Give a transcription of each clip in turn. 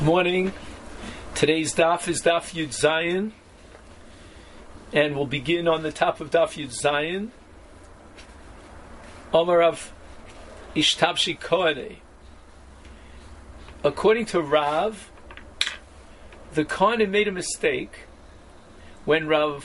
Morning. Today's daf is Daf Yud Zayin, and we'll begin on the top of Daf Yud Zayin. Omar Rav Ishtabshi Kohanei. According to Rav, the Kohanim made a mistake when the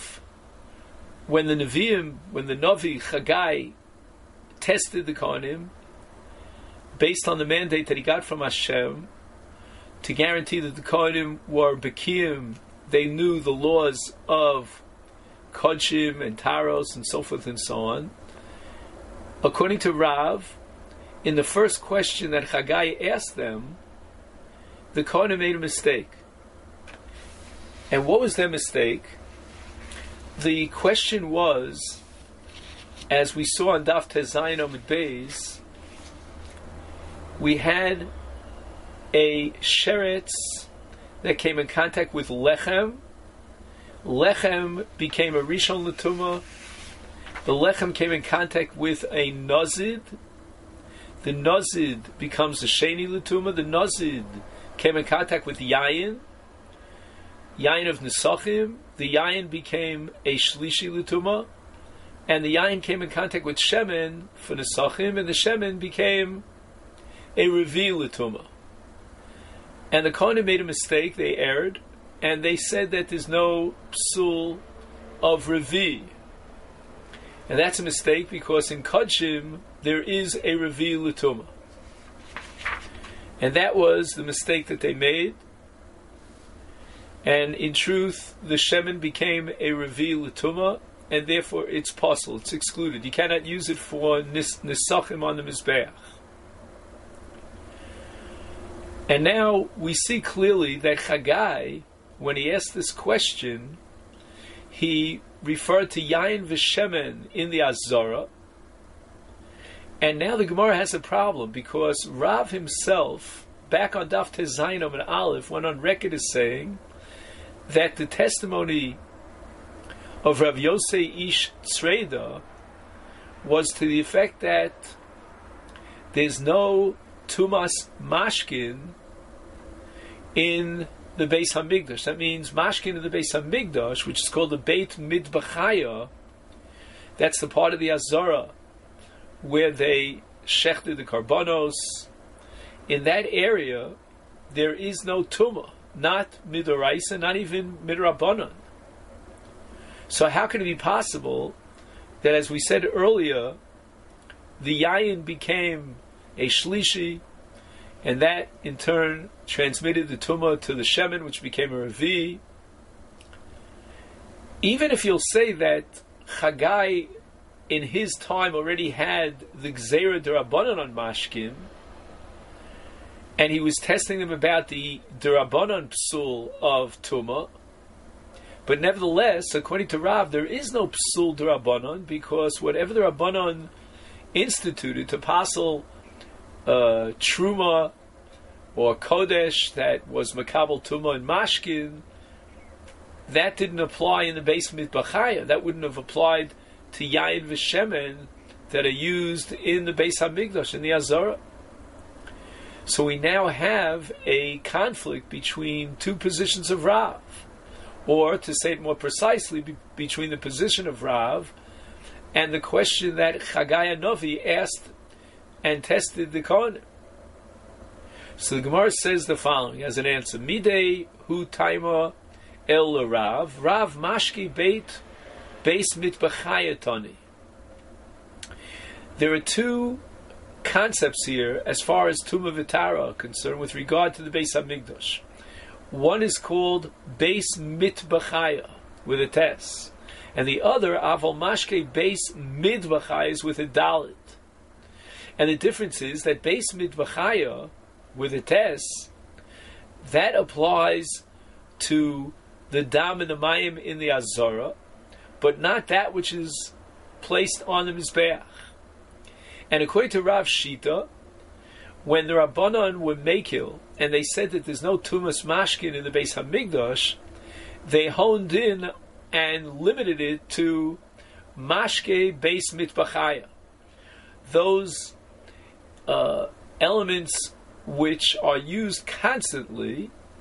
Navi Chagai tested the Kohanim based on the mandate that he got from Hashem to guarantee that the Kohanim were Bekiyim, they knew the laws of Kodshim and Taros and so forth and so on. According to Rav, in the first question that Chagai asked them, the Kohanim made a mistake. And what was their mistake? The question was, as we saw on Daf Tezayin Amud Beis, we had a sheretz that came in contact with lechem. Lechem became a rishon l'tumah. The lechem came in contact with a nozid. The nozid becomes a sheni l'tumah. The nozid came in contact with yayin of nesachim. The yayin became a shlishi l'tumah, and the yayin came in contact with shemen for nesachim, and the shemen became a revi l'tumah. And the Kohanim made a mistake, they erred, and they said that there's no psul of Revi. And that's a mistake because in Kodshim there is a Revi l'tumah. And that was the mistake that they made. And in truth, the Shemen became a Revi l'tumah, and therefore it's possible, it's excluded. You cannot use it for nisachim on the Mizbeach. And now we see clearly that Chagai, when he asked this question, he referred to Yain v'Shemen in the Azara. And now the Gemara has a problem because Rav himself, back on Daf Tezayin and Aleph, went on record as saying that the testimony of Rav Yosei Ish Tzreida was to the effect that there's no Tumas Mashkin in the Beis Hamikdash. That means Mashkin in the Beis Hamikdash, which is called the Beit Midbachaya. That's the part of the Azara where they shechted the karbanos. In that area, there is no Tumah, not Midoraisa, not even Midrabanan. So how can it be possible that, as we said earlier, the Yayin became a Shlishi, and that in turn transmitted the Tumah to the Shemen, which became a Revi? Even if you'll say that Chagai in his time already had the Gzeira D'Rabbanan on Mashkin, and he was testing them about the D'Rabbanan Psul of Tumah, but nevertheless, according to Rav, there is no Psul D'Rabbanan, because whatever the Rabbanan instituted to passel Truma or Kodesh that was Makabel Tumah and Mashkin, that didn't apply in the Beis Midbachaya. That wouldn't have applied to Yain v'Shemen that are used in the Beis Hamikdash, in the Azara. So we now have a conflict between two positions of Rav, or to say it more precisely, between the position of Rav and the question that Chagai Novi asked and tested the Kohanim. So the Gemara says the following as an answer: Midei hu taima el Rav, Rav mashki beit beis mitbachayatani. There are two concepts here as far as Tumah v'Tara are concerned with regard to the Beis Hamikdash. One is called beis mitbachaya with a tes, and the other aval mashke beis midbachaya is with a dalit. And the difference is that beis midbachaya with a tes, that applies to the dam and the mayim in the Azara, but not that which is placed on the Mizbeach. And according to Rav Shita, when the Rabbanon were Mekil, and they said that there's no Tumas Mashkin in the Beis Hamikdash, they honed in and limited it to Mashke Beis Mitbachaya. Those elements which are used constantly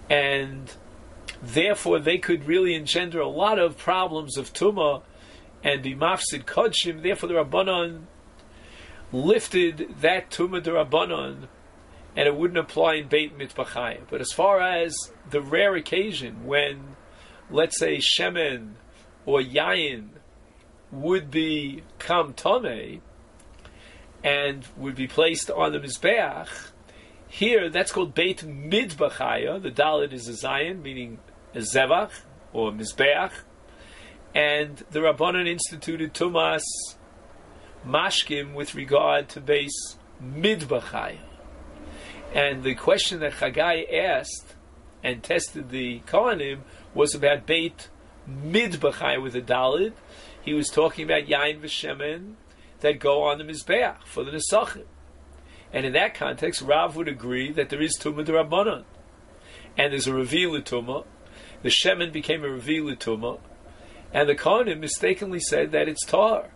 and therefore they could really engender a lot of problems of tumah and be mafsid kodshim. Therefore the Rabbanon lifted that tumah d'Rabbanon, and it wouldn't apply in Beit Mitbachayim. But as far as the rare occasion when, let's say, shemen or yayin would become tameh and would be placed on the mizbeach, here that's called Beit Midbachaya. The Dalet is a Zayin, meaning a zevach or mizbeach, and the Rabbanon instituted tumas mashkim with regard to base Midbachaya. And the question that Chagai asked and tested the Kohanim was about Beit Midbachaya with a Dalet. He was talking about Yain v'Shemen that go on the Mizbeach for the Nesachim. And in that context, Rav would agree that there is Tumah d'Rabbanan. And there's a Revi l'Tumah. The Shemen became a Revi l'Tumah. And the Kohanim mistakenly said that it's Tar.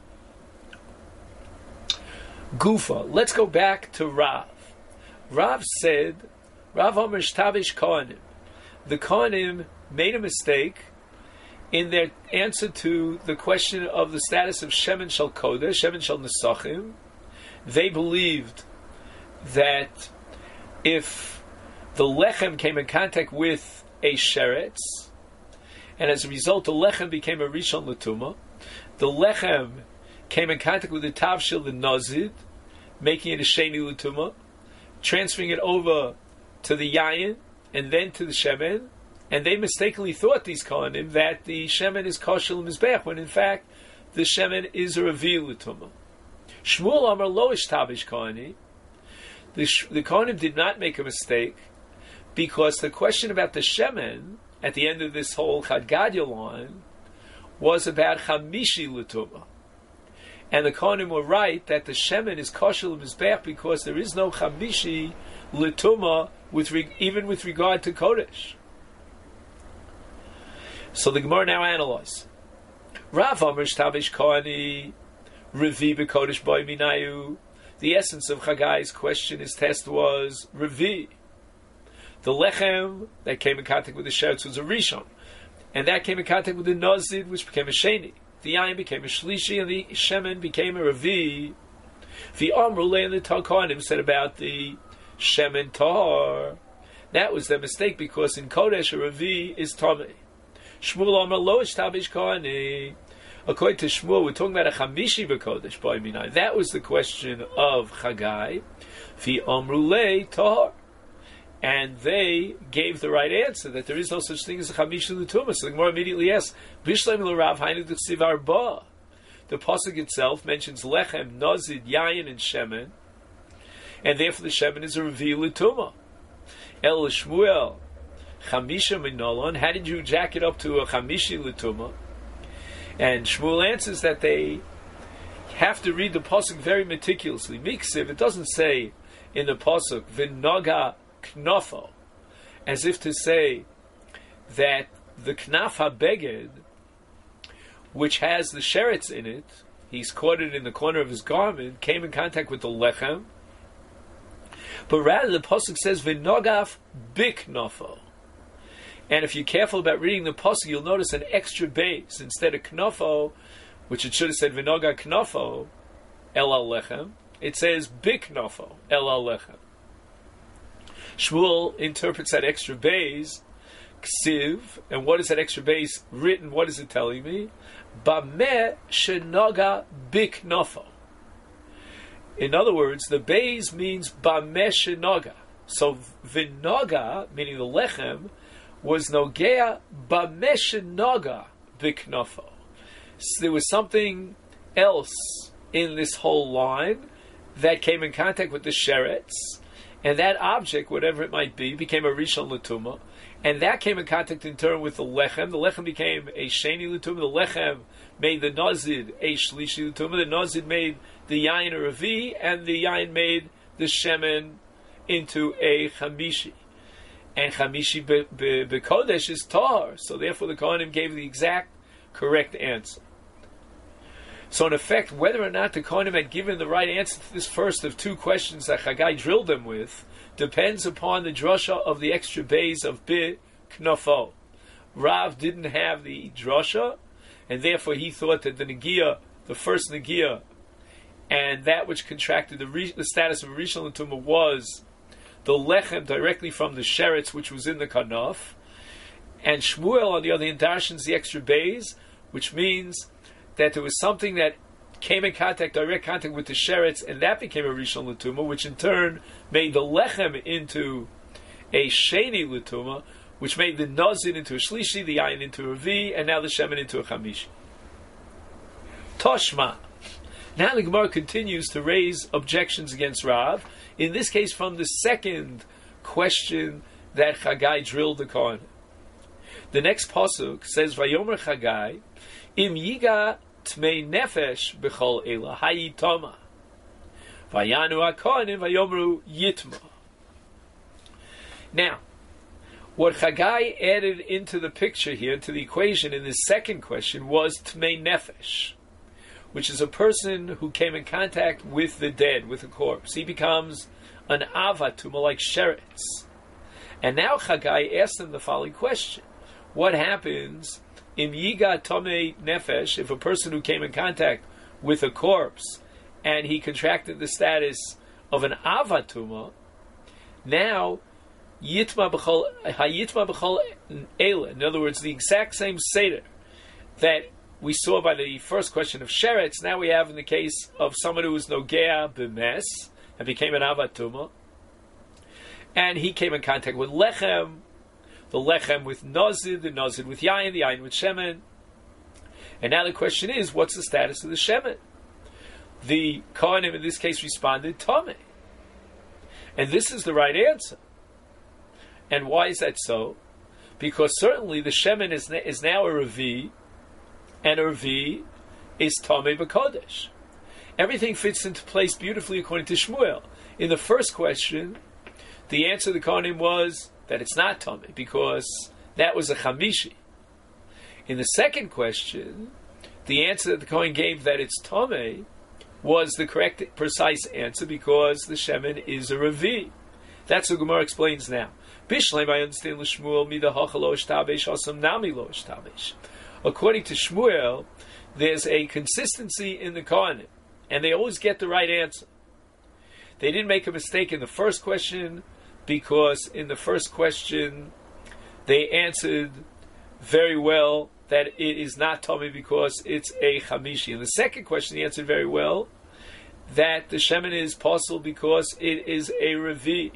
Gufa. Let's go back to Rav. Rav said, Rav Omer Shtavish Kohanim. The Kohanim made a mistake in their answer to the question of the status of Shemen Shel Kodesh, Shemen Shel Nesachim. They believed that if the Lechem came in contact with a Sheretz, and as a result the Lechem became a Rishon L'Tumah, the Lechem came in contact with the Tavshil, the Nazid, making it a Sheni L'Tumah, transferring it over to the Yayin, and then to the Shemen, and they mistakenly thought, these Kohanim, that the Shemen is kosher l'mizbeach, when in fact the Shemen is a Revi l'Tumah. Shmuel Amar Lo Ishtavish Kohani. The Kohanim did not make a mistake, because the question about the Shemen at the end of this whole Chad Gadya line was about Chamishi l'Tumah. And the Kohanim were right that the Shemen is kosher l'mizbeach because there is no Chamishi l'Tumah even with regard to Kodesh. So the Gemara now analyzes. Rav Amar Shtavish Kohani Revi b'Kodesh Boi Minayu. The essence of Chagai's question, his test was Revi. The Lechem that came in contact with the Sheretz was a Rishon, and that came in contact with the Nazid, which became a Sheni. The Yain became a Shlishi, and the Shemen became a Revi. The Amrulay and the Kohanim said about the Shemen Tahar. That was their mistake, because in Kodesh a Revi is Tameh. Shmuel Amar Lo Ishtavish Kohani. According to Shmuel, we're talking about a Chamishi b'Kodesh Boi Minai. That was the question of Chagai. Fi Amrulei Tahar. And they gave the right answer, that there is no such thing as a Chamishi l'Tumah. So the Gemara immediately asks, Bishleim l'Rav Hainu d'Chsiv Arba. The Pasuk itself mentions Lechem, Nazid, Yayin, and Shemen. And therefore the Shemen is a Revi l'Tumah. El Shmuel, Chamisha Minolon. How did you jack it up to a Chamishi l'Tumah? And Shmuel answers that they have to read the pasuk very meticulously. Miksiv, it doesn't say in the pasuk v'noga knafo, as if to say that the knaf habeged, which has the sheretz in it, he's caught it in the corner of his garment, came in contact with the lechem. But rather the pasuk says v'nogaf biknafo. And if you're careful about reading the pasuk, you'll notice an extra base instead of knafo, which it should have said v'noga knafo el al lechem. It says biknafo el al lechem. Shmuel interprets that extra base ksiv, and what is that extra base written? What is it telling me? Bameh shenoga biknafo. In other words, the base means bameh shenoga. So v'noga, meaning the lechem, was nogea b'meshenoga b'knafo. So there was something else in this whole line that came in contact with the sheretz, and that object, whatever it might be, became a rishon l'tumah, and that came in contact in turn with the lechem. The lechem became a sheni l'tumah. The lechem made the nazid a shlishi l'tumah. The nazid made the yain a revi, and the yain made the shemen into a chamishi. And Chamishi b'Kodesh is Tar. So therefore the Kohanim gave the exact correct answer. So in effect, whether or not the Kohanim had given the right answer to this first of two questions that Chagai drilled them with depends upon the drasha of the extra bays of Bi Knofo. Rav didn't have the drasha, and therefore he thought that the Negiah, the first Negiah, and that which contracted the status of Rishon L'Tumah was the lechem directly from the sheretz which was in the kanaf, and Shmuel on the other hand darshans the extra bays, which means that there was something that came in direct contact with the sheretz, and that became a Rishon L'Tumah, which in turn made the lechem into a Sheni L'Tumah, which made the Nazir into a Shlishi, the Yayin into a Revi, and now the Shemen into a Chamishi. Toshma. Now the Gemara continues to raise objections against Rav, in this case from the second question that Chagai drilled the Kohen. The next pasuk says, Vayomer Chagai, Im Yiga Tmei Nefesh B'chol Ela Hayitoma, Vayanu HaKohanim Vayomru Yitma. Now, what Chagai added into the picture here, to the equation in the second question, was Tmei Nefesh, which is a person who came in contact with the dead, with a corpse. He becomes an avatuma, like sheretz. And now Chagai asked him the following question. What happens im yiga tomei nefesh, if a person who came in contact with a corpse and he contracted the status of an avatuma, now yitma b'chol eila, in other words, the exact same seder that we saw by the first question of sheretz, now we have in the case of someone who was nogea b'mes and became an avatuma, and he came in contact with lechem, the lechem with nazir, the nazir with yayin, the yayin with shemen. And now the question is, what's the status of the shemen? The Kohanim in this case responded, Tomei. And this is the right answer. And why is that so? Because certainly the shemen is now a Revi, and a Revi is Tomei B'Kodesh. Everything fits into place beautifully according to Shmuel. In the first question, the answer of the Kohanim was that it's not Tomei, because that was a Chamishi. In the second question, the answer that the Kohen gave that it's Tomei was the correct, precise answer, because the Shemen is a Revi. That's what Gemara explains now. Bishleim, I understand l'Shmuel, mida hacha lo ishtabesh, asam nami lo ishtabesh. According to Shmuel, there's a consistency in the Kohanim, and they always get the right answer. They didn't make a mistake in the first question, because in the first question they answered very well that it is not Tomei because it's a Chamishi. In the second question they answered very well that the Shemen is possible because it is a Revi.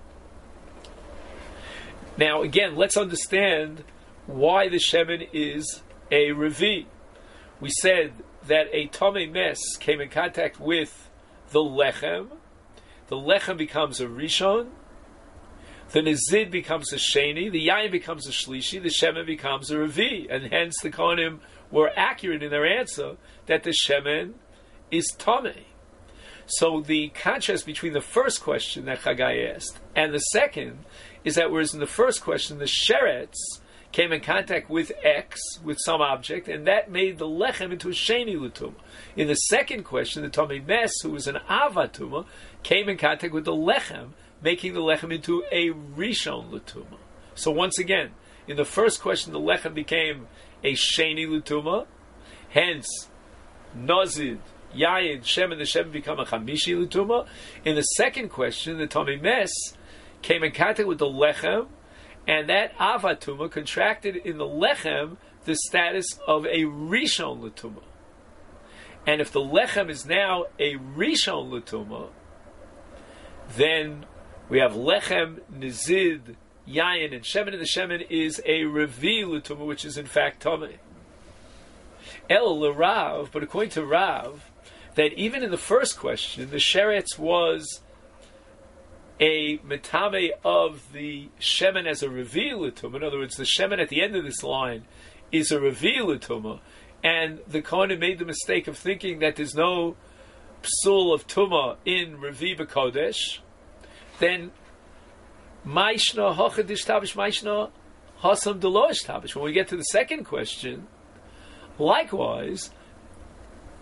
Now again, let's understand why the Shemen is a Revi. We said that a Tomei Mes came in contact with the Lechem becomes a Rishon, the Nizid becomes a Sheni, the Yayin becomes a Shlishi, the Shemen becomes a Revi, and hence the Kohanim were accurate in their answer that the Shemen is Tomei. So the contrast between the first question that Chagai asked and the second is that whereas in the first question the Sheretz came in contact with X, with some object, and that made the Lechem into a Sheni L'Tumah. In the second question, the Tomei Mes, who was an Avatuma, came in contact with the Lechem, making the Lechem into a Rishon L'Tumah. So once again, in the first question, the Lechem became a Sheni L'Tumah, hence Nazid, Yayin, Shem, and the Shem become a Chamishi L'Tumah. In the second question, the Tomei Mes came in contact with the Lechem, and that Avatuma contracted in the Lechem the status of a Rishon L'Tumah. And if the Lechem is now a Rishon L'Tumah, then we have Lechem, Nizid, Yayin, and Shemen, and the Shemen is a Revi L'Tumah, which is in fact Tomei. El L'Rav, but according to Rav, that even in the first question, the Sheretz was a metame of the Shemen as a Revi L'Tumah. In other words, the Shemen at the end of this line is a Revi L'Tumah, and the Kohanim made the mistake of thinking that there's no psul of Tumah in Revi B'Kodesh, then Maishna Hochadish Tabish Maishna Hasam Deloish Tabish. When we get to the second question, likewise,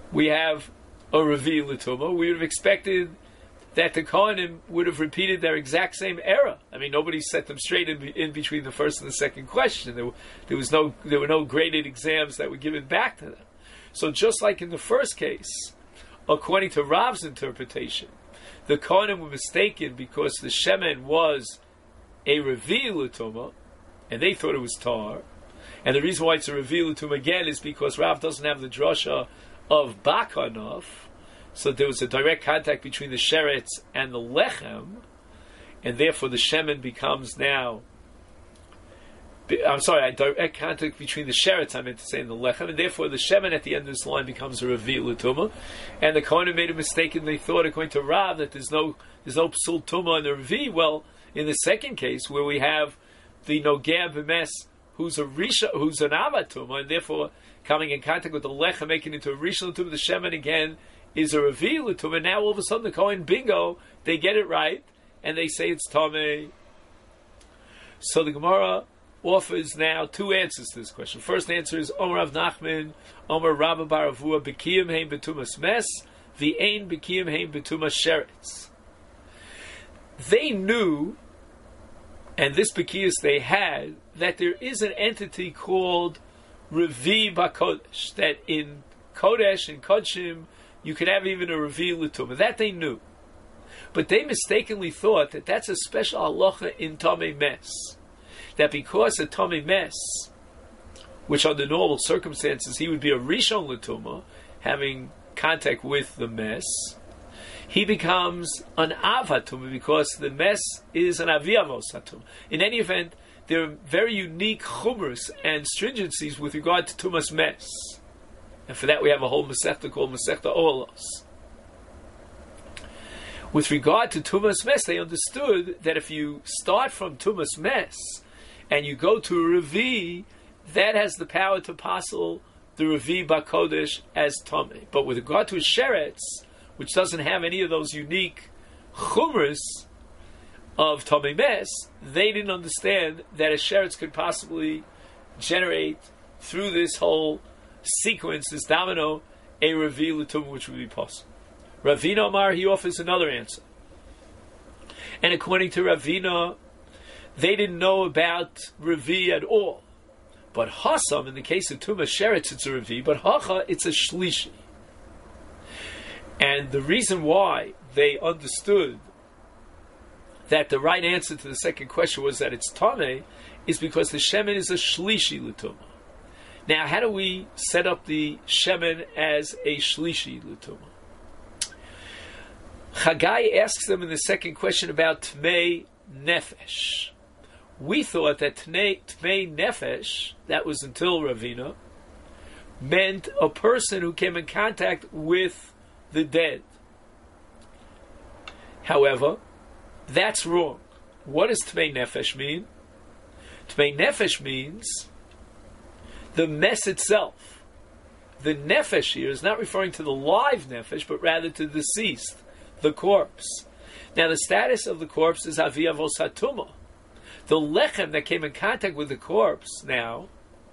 we have a Revi L'Tumah. We would have expected that the Kohanim would have repeated their exact same error. I mean, nobody set them straight in between the first and the second question. There were no graded exams that were given back to them. So just like in the first case, according to Rav's interpretation, the Kohanim were mistaken because the Shemen was a Revi L'Tumah, and they thought it was tar. And the reason why it's a Revi L'Tumah again is because Rav doesn't have the drasha of Baka enough. So there was a direct contact between the sheretz and the lechem, and therefore the shemen becomes now. I'm sorry, a direct contact between the sheretz, I meant to say, and the lechem, and therefore the shemen at the end of this line becomes a revi l'tumah. And the Kohanim made a mistake, and they thought, according to Rav, that there's no psul tumah in the revi. Well, in the second case, where we have the nogea b'mes, who's an avatuma, and therefore coming in contact with the lechem, making it into a rishon l'tumah, the shemen again is a revi l'tumah. Now all of a sudden the Kohen, bingo, they get it right, and they say it's tamei. So the Gemara offers now two answers to this question. First answer is Omer Rav Nachman, Omer Rabba bar Avua, B'kiyim heim betumas mes, v'ein b'kiyim heim betumas sheretz. They knew, and this b'kiyus they had, that there is an entity called Revi B'Kodesh, that in Kodesh and Kodshim you could have even a Revi L'Tumah. That they knew. But they mistakenly thought that that's a special halacha in Tamei Mes. That because a Tamei Mes, which under normal circumstances he would be a Rishon L'Tumah, having contact with the Mes, he becomes an Avatumah because the Mes is an Aviavos Hatumah. In any event, there are very unique chumras and stringencies with regard to Tumas Mes. And for that we have a whole Masechta called Masechta Olos. With regard to Tumas Mes, they understood that if you start from Tumas Mes and you go to a Revi, that has the power to passel the Revi B'Kodesh as Tomei. But with regard to a Sheretz, which doesn't have any of those unique chumras of Tomei Mes, they didn't understand that a Sheretz could possibly generate through this whole sequence, this domino, a Revi L'Tumah, which would be possible. Ravina Omar, he offers another answer. And according to Ravina, they didn't know about Revi at all. But Hasam, in the case of Tumas Sheretz, it's a Revi, but Hacha, it's a Shlishi. And the reason why they understood that the right answer to the second question was that it's Tameh is because the Shemen is a Shlishi L'Tumah. Now, how do we set up the Shemen as a Shlishi L'Tumah? Chagai asks them in the second question about Tmei Nefesh. We thought that Tmei Nefesh, that was until Ravina, meant a person who came in contact with the dead. However, that's wrong. What does Tmei Nefesh mean? Tmei Nefesh means the mess itself. The Nefesh here is not referring to the live Nefesh, but rather to the deceased, the corpse. Now the status of the corpse is Aviavos Hatumah. The lechem that came in contact with the corpse now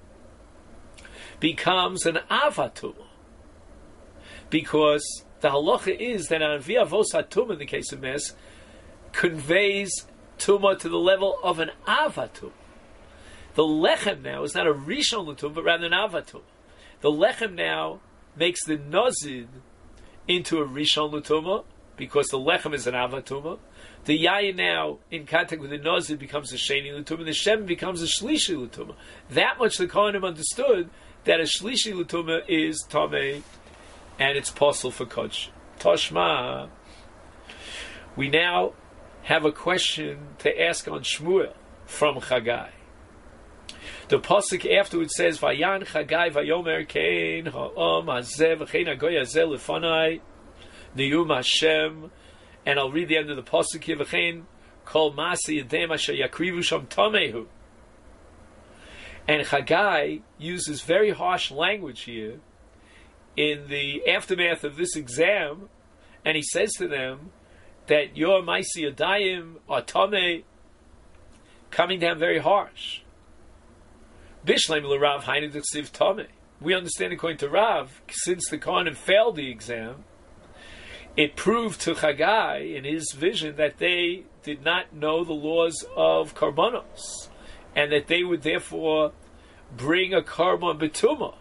becomes an Avatumah. Because the halacha is that an Aviavos Hatumah, in the case of Mes, conveys Tumah to the level of an Avatumah. The lechem now is not a Rishon L'Tumah, but rather an Avatumah. The lechem now makes the Nozid into a Rishon L'Tumah, because the lechem is an Avatumah. The yayin now, in contact with the Nozid, becomes a Sheni L'Tumah. The Shem becomes a Shlishi L'Tumah. That much the Kohanim understood, that a Shlishi L'Tumah is Tamei, and it's possible for Kodesh. Toshma. We now have a question to ask on Shmuel from Chagai. The pasuk afterwards says, "Vayan Chagai vayomer kein ha'am hazeh v'chein hagoy hazeh lefanai niyum Hashem." And I'll read the end of the pasuk here. V'chein kol masi yedem asher yakrivu sham tamehu. And Chagai uses very harsh language here in the aftermath of this exam, and he says to them that your maisi yadayim are tameh, coming down very harsh. Bishleim l'rav hainu d'chsiv tameh. we understand according to Rav, since the Kohanim failed the exam, it proved to Chagai in his vision that they did not know the laws of Karbanos, and that they would therefore bring a Karban B'tumah.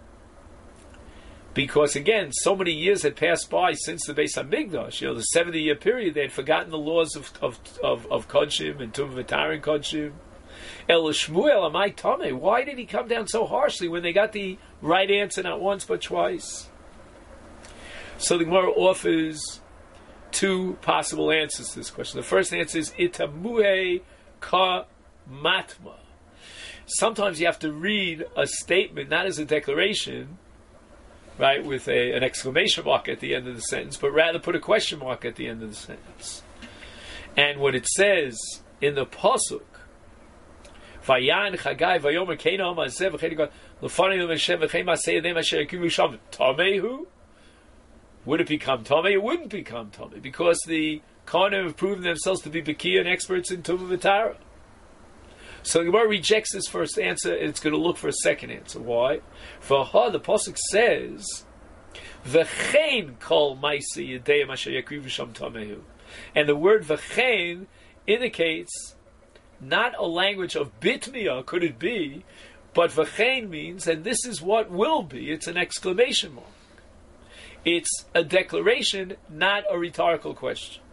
Because again, so many years had passed by since the Beis HaMikdash, the 70-year period, they had forgotten the laws of Kodshim and Tumah V'Tarin Kodshim. El Shmuel Amai Tameh, why did he come down so harshly when they got the right answer not once but twice? So the Gemara offers two possible answers to this question. The first answer is Itamuhe Ka Matma. Sometimes you have to read a statement not as a declaration, right, with an exclamation mark at the end of the sentence, but rather put a question mark at the end of the sentence. And what it says in the pasuk, Vayan Chagai Vayomer Keina Amazev V'Chedigot L'Fanei L'Meshem V'Chein Masei Yadem Asher Yakim Yisham Tamehu. Would it become Tameh? It wouldn't become Tameh, because the Kohanim have proven themselves to be Bekiah and experts in Tumah V'Tara. So the Gemara rejects this first answer, and it's going to look for a second answer. Why? For the pasuk says, "V'chein kol ma'aseh yadayim asher yakrivu sham tamehu," and the word "v'chein" indicates not a language of bitmiyah, could it be, but "v'chein" means, and this is what will be. It's an exclamation mark. It's a declaration, not a rhetorical question.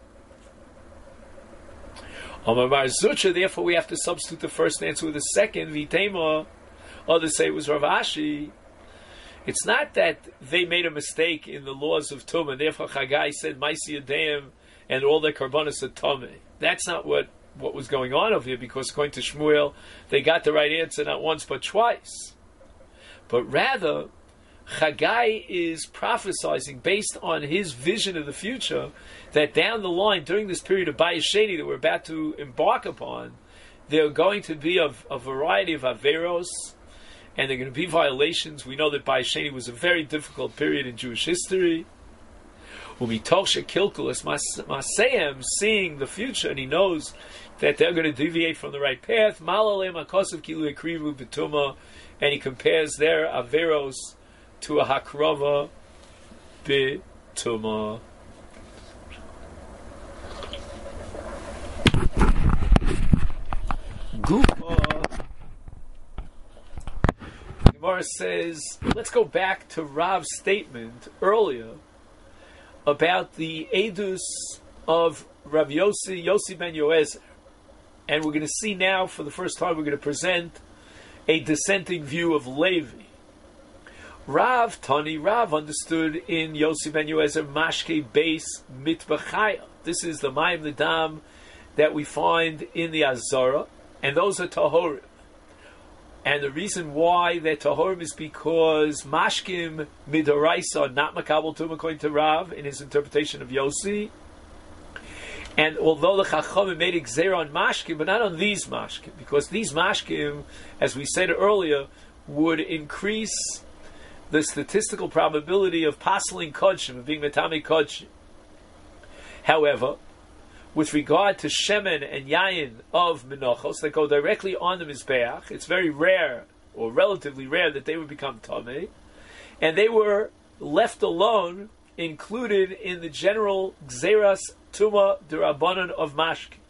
Therefore, we have to substitute the first answer with the second. Vitema, others say it was Rav Ashi. It's not that they made a mistake in the laws of Tumah, and therefore Chagai said Maisi Yadeim and all their karbanos are Tameh. That's not what was going on over here, because according to Shmuel, they got the right answer not once but twice. But rather, Chagai is prophesizing based on his vision of the future that down the line, during this period of Bayis Sheni that we're about to embark upon, there are going to be a variety of Averos, and there are going to be violations. We know that Bayis Sheni was a very difficult period in Jewish history. Umitoch Kilkulas Maseyem, seeing the future, and he knows that they're going to deviate from the right path. Malalem Akosav Kilu Ekrivu B'Tumah, and he compares their Averos to a hakrava b'tumah. Gufa. Gemara says, let's go back to Rav's statement earlier about the edus of Rav Yossi ben Yoezer, and we're going to see now for the first time we're going to present a dissenting view of Levi. Rav understood in Yossi ben Yoezer Mashke Beis Mitbachaya. This is the Mayim L'Dam that we find in the Azara, and those are Tahorim. And the reason why they're Tahorim is because Mashkim Midoraisa are not Makabel Tum according to Rav in his interpretation of Yossi. And although the Chachamim made a Gzeira on Mashkim, but not on these Mashkim, because these Mashkim, as we said earlier, would increase the statistical probability of pasling kodshim, of being metame kodshim. However, with regard to shemen and yayin of menachos that go directly on the mizbeach, it's very rare, or relatively rare, that they would become tameh, and they were left alone, included in the general gzeras tuma derabanan of mashke.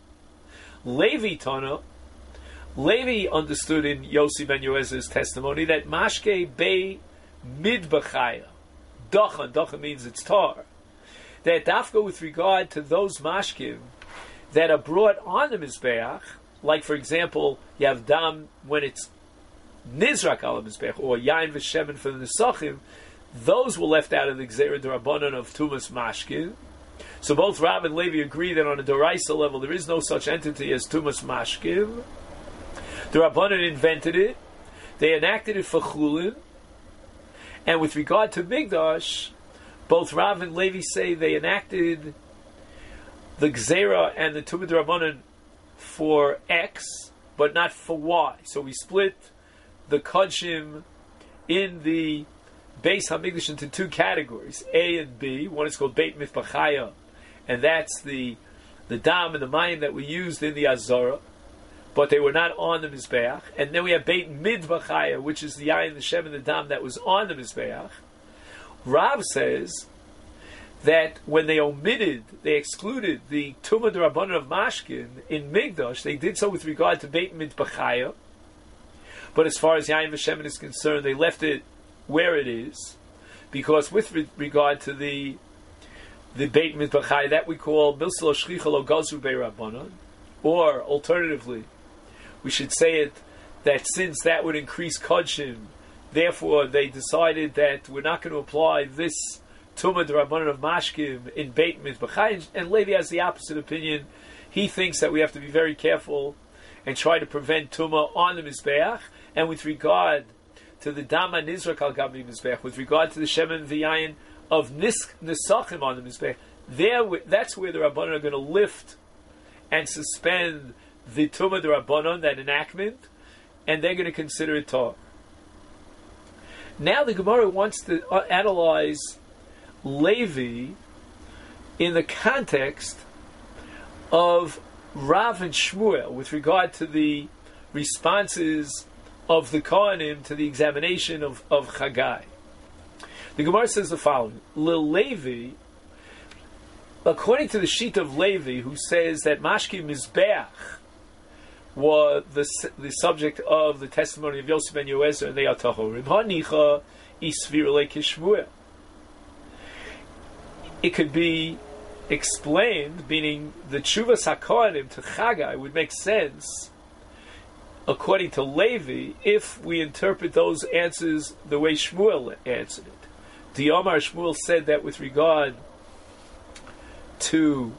Levi understood in Yossi ben Yoezer's testimony that mashke bei midbachaya, dachan means it's tar, that dafka with regard to those mashkim that are brought on the mizbeach, like for example you have dam when it's nizrak al mizbeach, or yain v'shemen for the nesachim, those were left out of the gzeira derabanan of tumas mashkim. So both Rav and Levi agree that on a doraisa level there is no such entity as tumas mashkim. The Rabbanan invented it, they enacted it for chulin. And with regard to Migdash, both Rav and Levi say they enacted the Gzeira and the Tumah D'Rabbanan for X, but not for Y. So we split the Kodshim in the Beis HaMikdash into two categories, A and B. One is called Beit Mithbachaya, and that's the dam and the mayim that we used in the Azara. but they were not on the Mizbeach. And then we have Beit Midbachaya, which is the Yayin, the Shem, and the Dam that was on the Mizbeach. Rav says that when they excluded the Tumah D'Rabbanan of Mashkin in Migdash, they did so with regard to Beit Midbachaya. But as far as Yayin V'Shemen is concerned, they left it where it is, because with regard to the Beit Midbachai, that we call Bilsel Shchicha Lo Gazu Be'Rabbanan, or alternatively, we should say it that since that would increase Kodshim, therefore they decided that we're not going to apply this Tumah D'Rabbanan of Mashkim in Beit Midbachai, and Levi has the opposite opinion. He thinks that we have to be very careful and try to prevent Tumah on the Mizbeach, and with regard to the Dama Nizrak al Gabi Mizbeach, with regard to the Shem and V'yayin of Nisachim on the Mizbeach, that's where the Rabbanon are going to lift and suspend the Tumah D'Rabbanan, that enactment, and they're going to consider it Torah. Now the Gemara wants to analyze Levi in the context of Rav and Shmuel with regard to the responses of the Kohanim to the examination of Chagai. The Gemara says the following: Levi, according to the sheet of Levi, who says that Mashki Mizbeach was the subject of the testimony of Yosef ben Yoezer, and they are Tahorim. Hanicha isvir lekishmuel. It could be explained, meaning the Tshuvas HaKohanim to Chagai would make sense according to Levi if we interpret those answers the way Shmuel answered it. The Omar Shmuel said that with regard to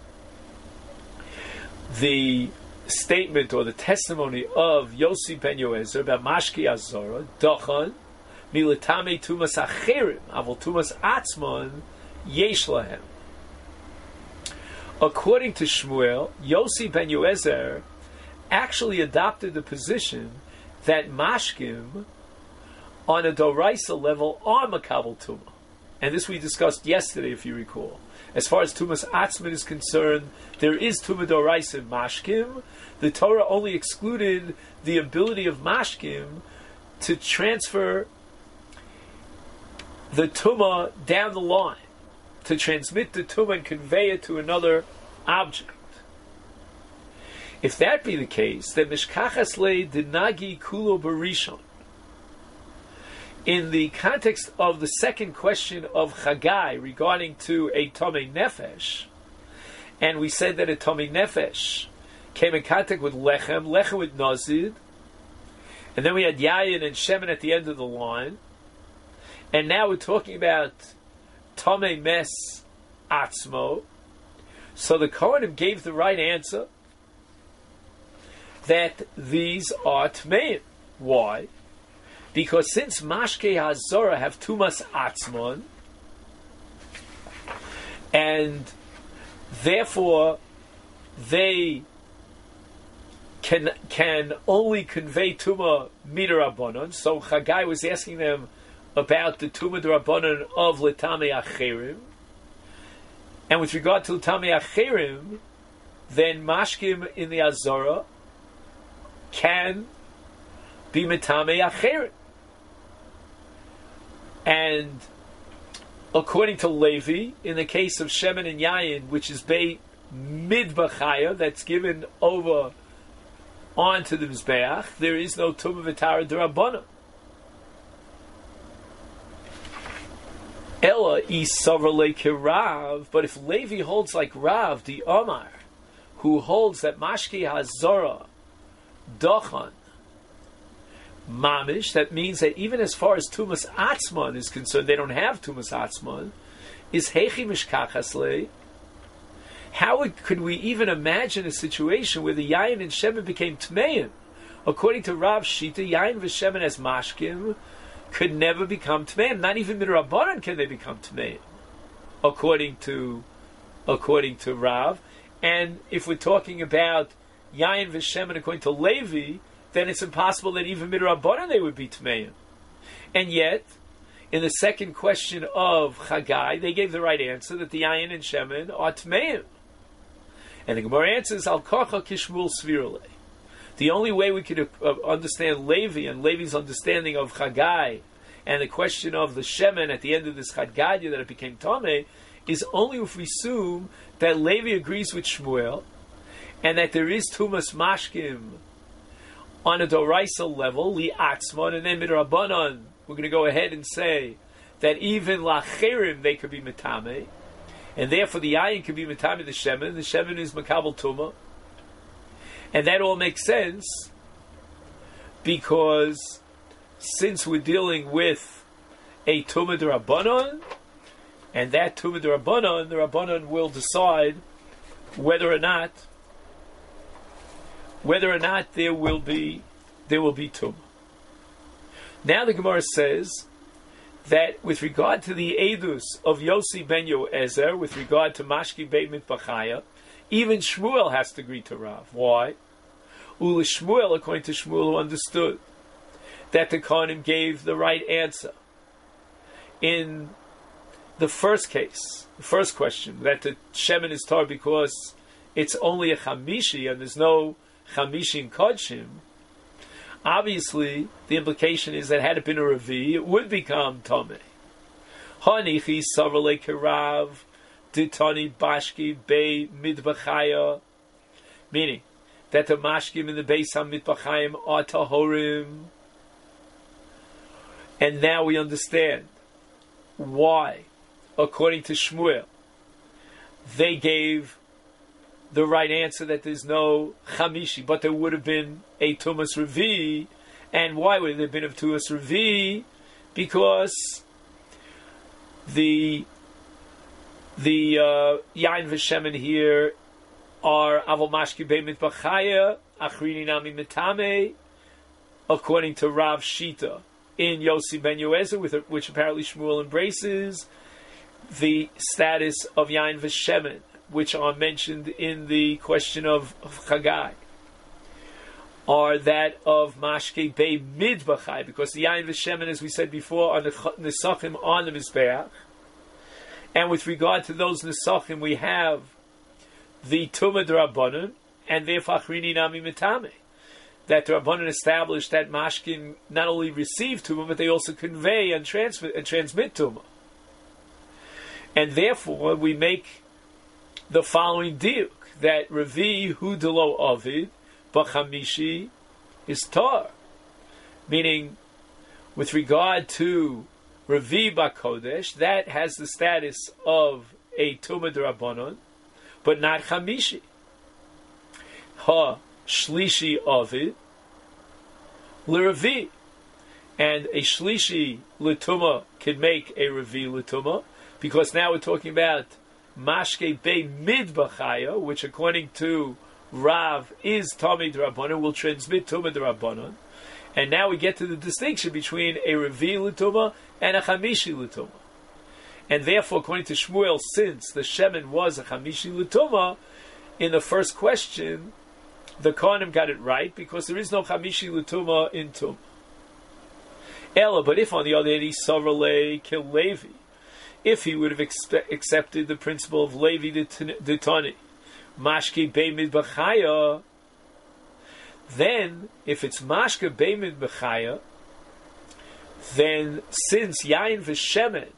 the statement or the testimony of Yossi ben Yoezer about Mashki Azora, Dochan, Militame Tumas Acherim, Avol Tumas Atzmon, Yesh Lahem. According to Shmuel, Yossi ben Yoezer actually adopted the position that Mashkim on a Doraisa level are Makabel Tumah. And this we discussed yesterday, if you recall. As far as Tumas Atzman is concerned, there is Tumah Doraisa in Mashkim. The Torah only excluded the ability of Mashkim to transfer the Tumah down the line, to transmit the Tumah and convey it to another object. If that be the case, then Mishkachas Le Dinagi Kulo Barishon, in the context of the second question of Chagai regarding to a Tomei Nefesh, and we said that a Tomei Nefesh came in contact with Lechem with Nazid, and then we had Yayin and Shemen at the end of the line, and now we're talking about Tomei Mes Atzmo. So the Kohanim gave the right answer that these are Tmeim. Why? Because since Mashkei HaZorah have Tumas Atzmon, and therefore they can only convey Tumah Mid'Rabbanan, so Chagai was asking them about the Tumah D'Rabbanan of L'Tamei Acherim, and with regard to L'Tamei Acherim, then Mashkim in the Azorah can be Metamei Acherim. And according to Levi, in the case of Shemen and Yayin, which is Beit Midbachaya, that's given over onto the Mizbeach, there is no Tumah V'Tara D'Rabbanan. Ella Isavra Leike Rav, but if Levi holds like Rav, the Omar, who holds that Mashki HaZorah, Dochan, Mamish, that means that even as far as Tumas Atzman is concerned, they don't have Tumas Atzman, is Hechi Mishkachas Le. How could we even imagine a situation where the Yayin and Shemen became Tmeim? According to Rav Shita, Yayin v'Shemen as Mashkim could never become Tmeim. Not even Midrabanan can they become Tmeim, according to Rav. And if we're talking about Yayin v'Shemen according to Levi, then it's impossible that even Midrabanan they would be Tmeim. And yet, in the second question of Chagai, they gave the right answer that the Yayin and Shemen are Tmeim. And the Gemara answers, Al Kocha Kishmul Svirale. The only way we could understand Levi and Levi's understanding of Chagai and the question of the Shemen at the end of this Chad Gadya that it became Tameh is only if we assume that Levi agrees with Shmuel and that there is Tumas Mashkim on a Doraisa level, Li Atzmon, and then Midrabanan, we're going to go ahead and say that even Lacherim they could be Metame, and therefore the Ayin could be Metame the Shemen is Makabal Tumah. And that all makes sense because since we're dealing with a Tumah D'Rabbanon, and that Tumah D'Rabbanon, the Rabbanon will decide whether or not there will be Tumah. Now the Gemara says that with regard to the Edus of Yossi ben Yoezer, with regard to Mashki Beit Mitbachaya, even Shmuel has to agree to Rav. Why? Ula Shmuel, according to Shmuel, who understood that the Kohanim gave the right answer in the first case, the first question, that the Shemen is tar because it's only a Chamishi and there's no Chamishi in Kodshim. Obviously, the implication is that had it been a Revi, it would become Tomei. Hanichi Savrle Kerav Ditani Bashki Bei Midbachaya, meaning that the Mashkim in the Beis HaMidbachayim are Tahorim. And now we understand why, according to Shmuel, they gave the right answer that there's no Chamishi, but there would have been a Tumas Revi. And why would there have been a Tumas Revi? Because the Yain V'Shemen here are Aval Mashki Bei Mitbachaya, Achrini Nami Mitame, according to Rav Shita in Yossi ben Yoezer, which apparently Shmuel embraces, the status of Yain V'Shemen, which are mentioned in the question of Chagai, are that of Mashke Bei Midbachai, because the Yain V'Shemen, as we said before, are the Nesachim on the Mizbeach. And with regard to those Nesachim, we have the Tumah D'Rabbanan, and therefore Achrini Nami Mitame, that the Rabbanan established that Mashkin not only receive Tumah, but they also convey and transmit Tumah. And therefore, we make the following diuk, that Revi Hu Delo Ovid, Bachamishi is Tar. Meaning, with regard to Revi Bakodesh, that has the status of a Tumah D'Rabbanan, but not Chamishi. Ha Shlishi Ovid L'Revi. And a Shlishi L'Tumah can make a Revi L'Tumah, because now we're talking about Mashke Bei Midbachaya, which according to Rav is Tomei D'Rabbanan, will transmit Tumah D'Rabbanan. And now we get to the distinction between a Revi L'Tumah and a Chamishi L'Tumah. And therefore, according to Shmuel, since the Shemen was a Chamishi L'Tumah, in the first question, the Kohanim got it right, because there is no Chamishi L'Tumah in Tumah. Ella, but if on the other hand he Savrle Kil Levi, if he would have accepted the principle of Levi Ditani, Mashke Bei Midbachaya, then, if it's Mashke Bei Midbachaya, then since Yain V'Shemen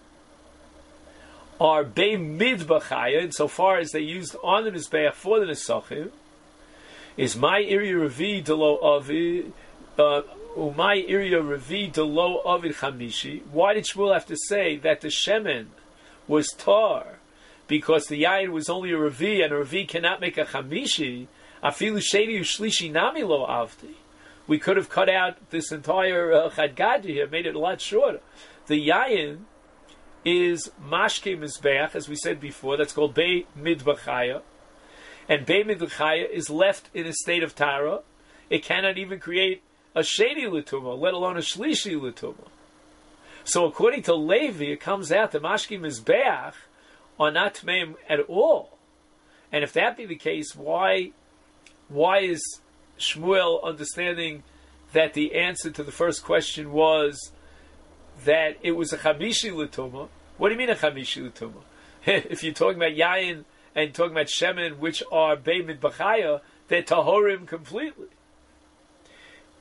are Bei Midbachaya, insofar as they used on the Mizbeach for the Nesachim, is my area Revi Delo Avid, my area Revi Delo Avid Chamishi. Why did Shmuel have to say that the Shemen was Tar? Because the Yain was only a Revi, and a Revi cannot make a Chamishi. Afilu Sheni Ushlishi Nami Lo Avdi. We could have cut out this entire Chad Gadya here, made it a lot shorter. The Yain is Mashke Mizbeach, as we said before, that's called Bei Midbachaya. And Bei Midbachaya is left in a state of Tara. It cannot even create a Sheni L'Tumah, let alone a Shlishi L'Tumah. So according to Levi, it comes out that Mashke Mizbeach are not Tmeim at all. And if that be the case, why is Shmuel understanding that the answer to the first question was that it was a Chamishi L'Tumah? What do you mean a Chamishi L'Tumah? If you're talking about Yain and talking about Shemen, which are Bei Midbachaya, they're Tahorim completely.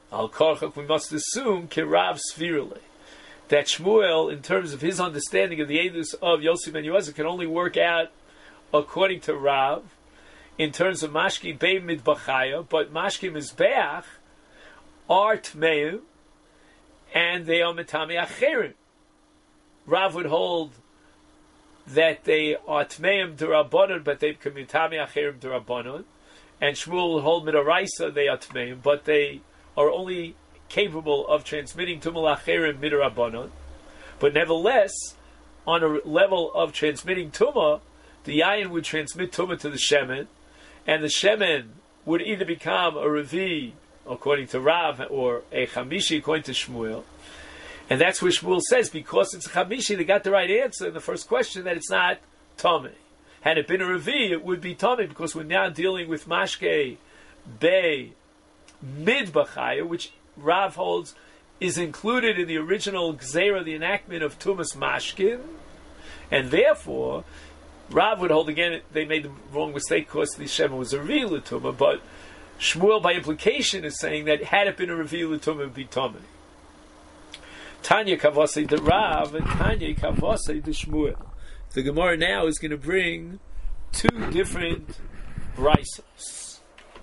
Al Korchak, we must assume Kirav Svirale, that Shmuel, in terms of his understanding of the Eidus of Yossi ben Yoezer, can only work out according to Rav, in terms of Mashki Bei Midbachaya, but Mashki Mizbeach are Tmeim, and they are Metami Acherim. Rav would hold that they are Tmeim D'Rabbanon, but they can Metami Acherim D'Rabbanon, and Shmuel would hold Midaraisa, they are Tmeim, but they are only capable of transmitting Tumah Acherim Midarabanon. But nevertheless, on a level of transmitting Tumah, the Yayin would transmit Tumah to the Shemen, and the Shemen would either become a Revi, according to Rav, or a Chamishi, according to Shmuel. And that's where Shmuel says, because it's a Chamishi, they got the right answer in the first question, that it's not Tomei. Had it been a Revi, it would be Tomei, because we're now dealing with Mashke Bei Midbachaya, which Rav holds is included in the original Gzeira, the enactment of Tumas Mashkin, and therefore Rav would hold again they made the wrong mistake because the Shema was a real Tumah, but Shmuel by implication is saying that had it been a reveal Tumah, it would be Tomei. Tanya Kavasei de Rav and Tanya Kavasei de Shmuel. The Gemara now is going to bring two different brisos.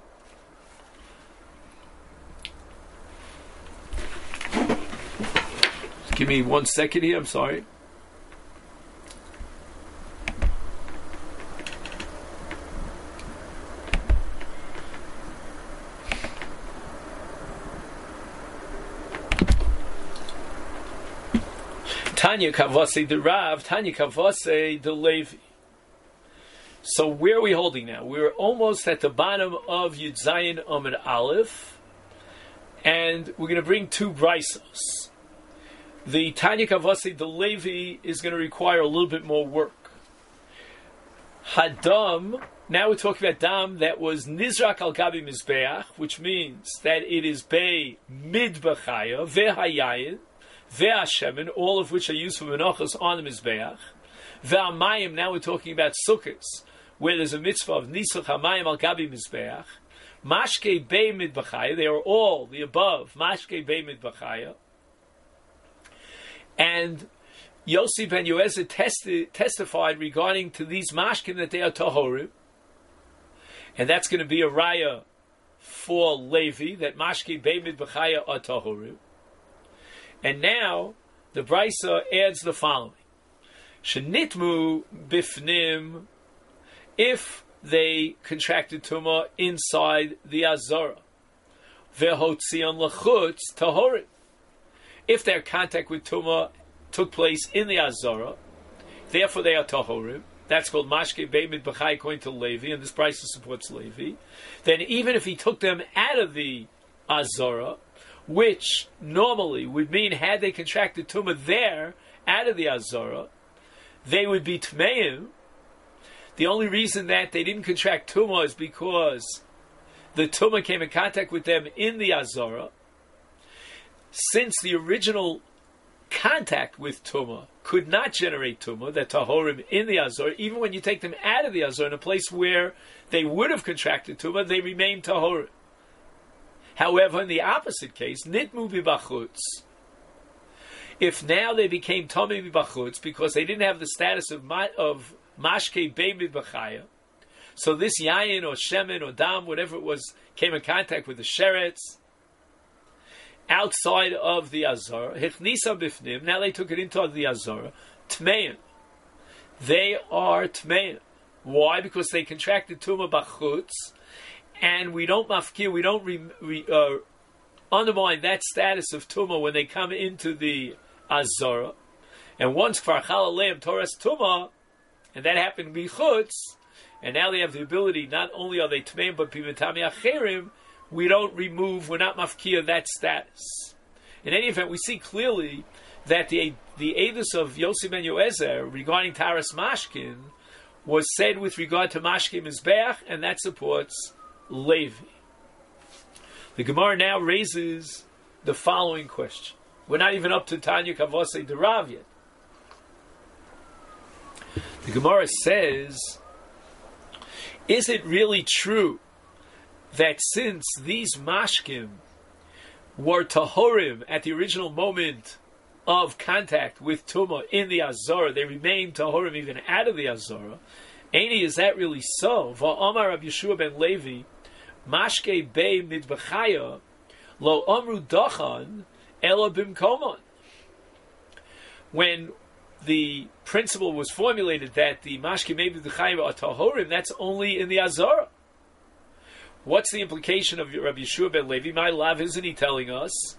Give me 1 second here, I'm sorry. Tanya Kavase de Rav, Tanya Kavase de Levi. So where are we holding now? We're almost at the bottom of Yud Zayin Amud Aleph, and we're going to bring two brisos. The Tanya Kavase de Levi is going to require a little bit more work. Hadam, now we're talking about dam that was Nizrak al Gabi Mizbeach, which means that it is Bei Midbachaya, Vehayayin, Ve'ashemen, all of which are used for menachos on the Mizbeach. Ve'amayim, now we're talking about sukkahs, where there's a mitzvah of Nisuch HaMayim al Gabi Mizbeach. Mashke Bei Midbachaya, they are all the above, Mashke Bei Midbachaya. And Yossi ben Yoezer testified regarding to these mashkin that they are tahorim, and that's going to be a raya for Levi, that mashke bei midbachaya are tahorim. And now the brisa adds the following: shenitmu bifnim, if they contracted tumah inside the azara, vehotzion lachutz tahorim. If their contact with tumah took place in the azara, therefore they are tahorim. That's called mashke bei midbachai according to Levi, and this brisa supports Levi. Then even if he took them out of the azara, which normally would mean had they contracted tumah there out of the azara, they would be tmeim. The only reason that they didn't contract tumah is because the tumah came in contact with them in the azara. Since the original contact with tumah could not generate tumah, that tahorim in the azor, even when you take them out of the azor in a place where they would have contracted tumah, they remain tahorim. However, in the opposite case, nitmu b'bachutz, if now they became tamei b'bachutz because they didn't have the status of mashke bei midbachaya, so this yayin or shemen or dam, whatever it was, came in contact with the sheretz outside of the azara, hichnisa bifnim, now they took it into the azara, tmeim. They are tmeim. Why? Because they contracted tumah bachutz, and we don't mafkir, we don't undermine that status of tumah when they come into the azara. And once kfar chal aleim toras tumah, and that happened bichutz, and now they have the ability, not only are they tmeim, but pimitami acherim, we don't remove, we're not mafkia that status. In any event, we see clearly that the edus of Yossi ben Yoezer regarding Taras Mashkin was said with regard to Mashkin Mizbeach, and that supports Levi. The Gemara now raises the following question. We're not even up to Tanya Kavase de Rav yet. The Gemara says, is it really true that since these mashkim were tahorim at the original moment of contact with Tumah in the Azara, they remain tahorim even out of the Azara. Aini, is that really so? Va'amar Rabbi Yeshua ben Levi, mashke bei midbachaya, lo amru dachan, ela bimkomon. When the principle was formulated that the mashke bei midbachaya are tahorim, that's only in the Azara. What's the implication of Rabbi Yeshua ben Levi? My love, isn't he telling us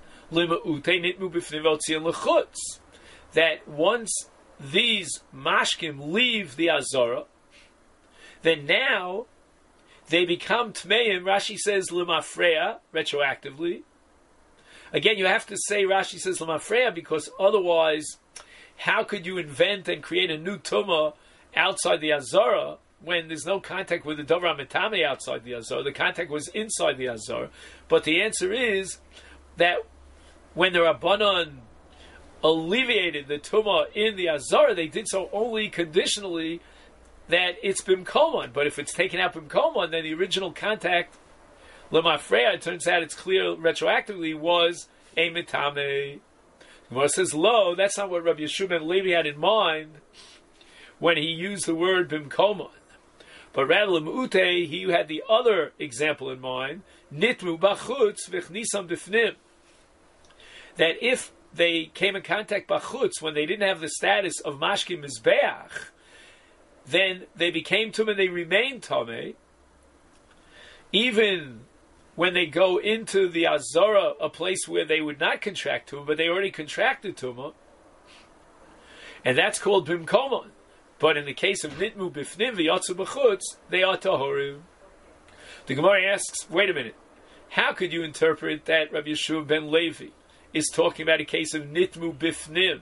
that once these mashkim leave the Azara, then now they become tmeim? Rashi says lemafreya, retroactively. Again, you have to say Rashi says lemafreya, because otherwise, how could you invent and create a new tumah outside the Azara when there's no contact with the Dover Mitame outside the Azara? The contact was inside the Azara. But the answer is that when the Rabbanon alleviated the Tumah in the Azara, they did so only conditionally that it's Bimkomon. But if it's taken out Bimkomon, then the original contact, Lemafreya, it turns out it's clear retroactively, was a Mitame. Gemara says, lo, that's not what Rabbi Yeshua ben Levi had in mind when he used the word Bimkomon. But rather, Lemute, he had the other example in mind, Nitmu bachutz v'chnisam bifnim. That if they came in contact bachutz when they didn't have the status of mashki mizbeach, then they became tumah, they remained tameh. Even when they go into the Azara, a place where they would not contract tumah, but they already contracted tumah, and that's called bimkomon. But in the case of nitmu bifnim v'yatzu b'chutz, they are tahorim. The Gemara asks, wait a minute, how could you interpret that Rabbi Yeshua ben Levi is talking about a case of nitmu bifnim?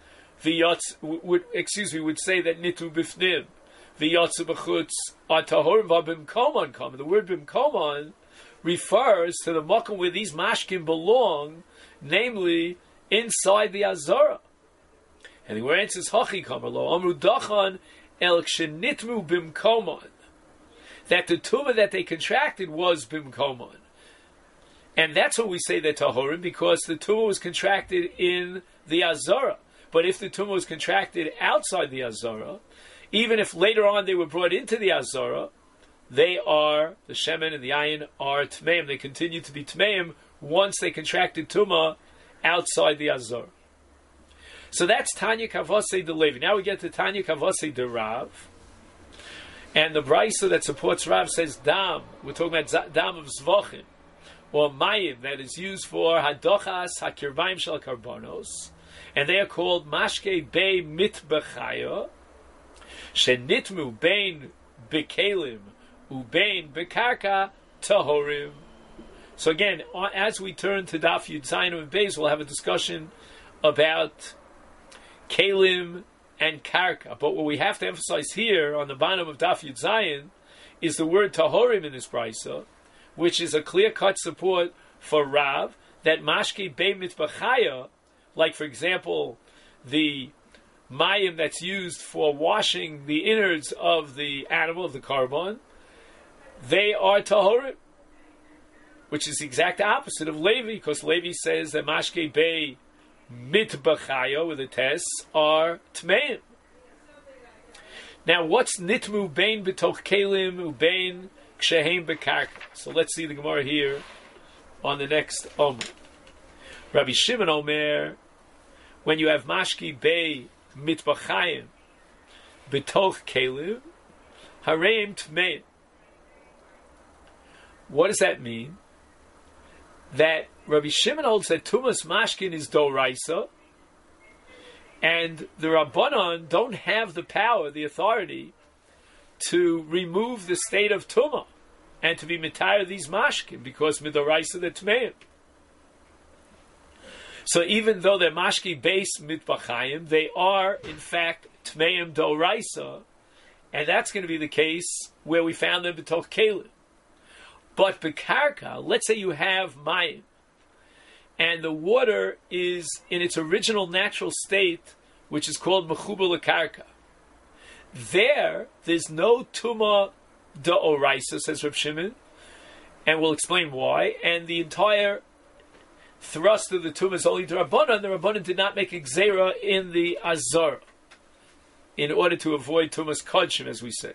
Would say that nitmu bifnim v'yatzu b'chutz are tahorim v'bimkomon come. The word bimkomon refers to the makom where these mashkim belong, namely inside the Azara. And the word answers hachi kamer lo amru dachan el kshenitmu bimkomon, that the tumah that they contracted was bimkomon. And that's what we say that tahorim, because the tumah was contracted in the Azara. But if the tumah was contracted outside the Azara, even if later on they were brought into the Azara, they are, the shemen and the ayin are tmeim. They continue to be tmeim once they contracted tumah outside the Azara. So that's Tanya Kavase de Levi. Now we get to Tanya Kavase de Rav. And the brisa that supports Rav says dam. We're talking about dam of zvachim, or mayim, that is used for hadochas hakirbaim shel karbonos, and they are called mashke bei mitbechaya, shenitmu bein bekelim ubein bekarka tahorim. So again, as we turn to Daf Yud Zayin and Beis, we'll have a discussion about kelim and karka. But what we have to emphasize here on the bottom of Daf Yud Zayin is the word tahorim in this brisa, which is a clear-cut support for Rav, that mashke bei mitbachaya, like for example, the mayim that's used for washing the innards of the animal, of the carbon, they are tahorim, which is the exact opposite of Levi, because Levi says that mashke bei mitbachaya, with the tests, are tmeim. Now, what's nitmu bein betoch kelim ubein kshehem bekarka? So let's see the Gemara here on the next Omer. Rabbi Shimon Omer, when you have mashki bei mitbachayim betoch kelim, hareim tmeim. What does that mean? That Rabbi Shimon holds that Tumas Mashkin is Doraisa, and the Rabbanon don't have the power, the authority, to remove the state of Tumah and to be mitayr these Mashkin, because Midoraisa they're Tmeim. So even though they're Mashki based Mitbachayim, they are in fact Tmeim Doraisa, and that's going to be the case where we found them B'toch Kelim. But bekarka, let's say you have mayim, and the water is in its original natural state, which is called mechubar lekarka. There's no tuma da'oraisa, says Reb Shimon, and we'll explain why. And the entire thrust of the tumas only to Rabbanan, the Rabbanan did not make a gzeira in the Azar in order to avoid tumas kodshim, as we said.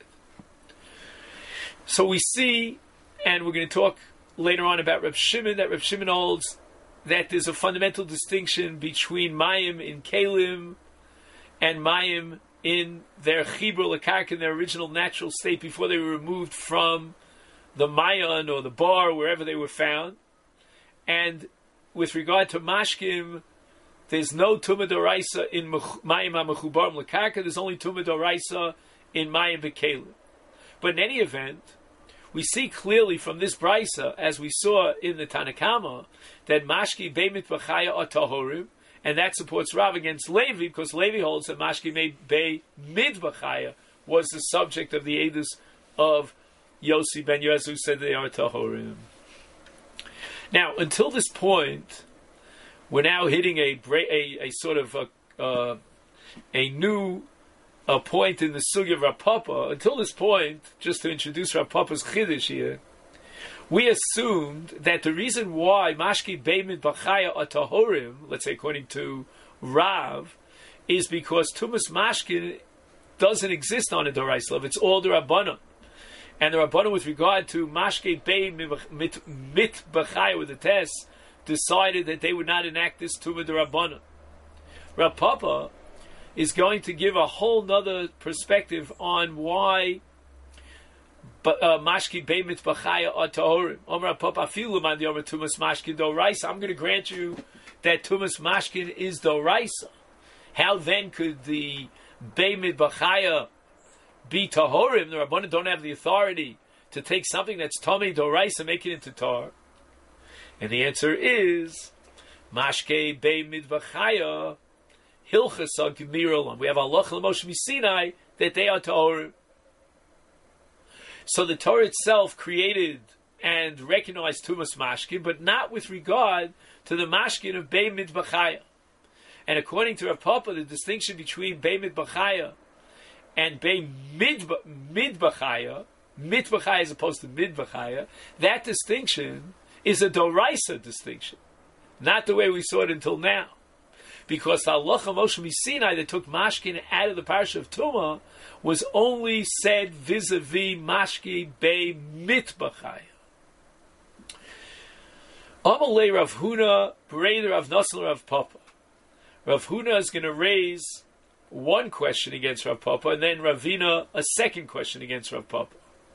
So we see, and we're going to talk later on about Reb Shimon, that Reb Shimon holds that there's a fundamental distinction between mayim in kelim and mayim in their chibur l'karka, in their original natural state before they were removed from the mayan or the bar, wherever they were found. And with regard to mashkim, there's no tumah doraisa in mayim ha'mechubarim l'karka. There's only tumah doraisa in mayim b'kelim. But in any event, we see clearly from this brisa, as we saw in the Tanakama, that mashki beimit b'chaya are tahorim, and that supports Rav against Levi, because Levi holds that mashki be mid b'chaya was the subject of the edus of Yossi ben Yoez, who said they are tahorim. Now, until this point, we're now hitting a sort of a new point in the sugya of Rav Papa. Until this point, just to introduce Rav Papa's chiddush here, we assumed that the reason why mashki beimid b'chaya are tahorim, let's say according to Rav, is because tumas mashkin doesn't exist on a dorais level. It's all the Rabbanon. And the Rabbanon, with regard to mashki beimid mit b'chaya with the test, decided that they would not enact this tumah the Rabbanon. Rav Papa is going to give a whole nother perspective on why mashki beimit b'chaya are tahorim. Omer Papa afilu man the omer tumas mashkin doraisa. I'm going to grant you that tumas mashkin is doraisa. How then could the beimit b'chaya be tahorim? The Rabbanan don't have the authority to take something that's tamei doraisa and make it into tar. And the answer is mashke beimit b'chaya hilchasa gemirolam. We have halacha l'Moshe Sinai that they are tahorim. So the Torah itself created and recognized tumas mashkin, but not with regard to the mashkin of Bei Mid B'chaya. And according to Rav Papa, the distinction between Bei Mid B'chaya and Bei Mid B'chaya, Mid B'chaya as opposed to Mid B'chaya, that distinction is a doraisa distinction, not the way we saw it until now. Because the halacha Moshe Sinai that took mashkin out of the parasha of Tumah was only said vis-a-vis mashki bei mit b'chaya. Amalei Rav Huna, Breder Rav Nosson Rav Papa. Rav Huna is going to raise one question against Rav Papa, and then Ravina a second question against Rav Papa.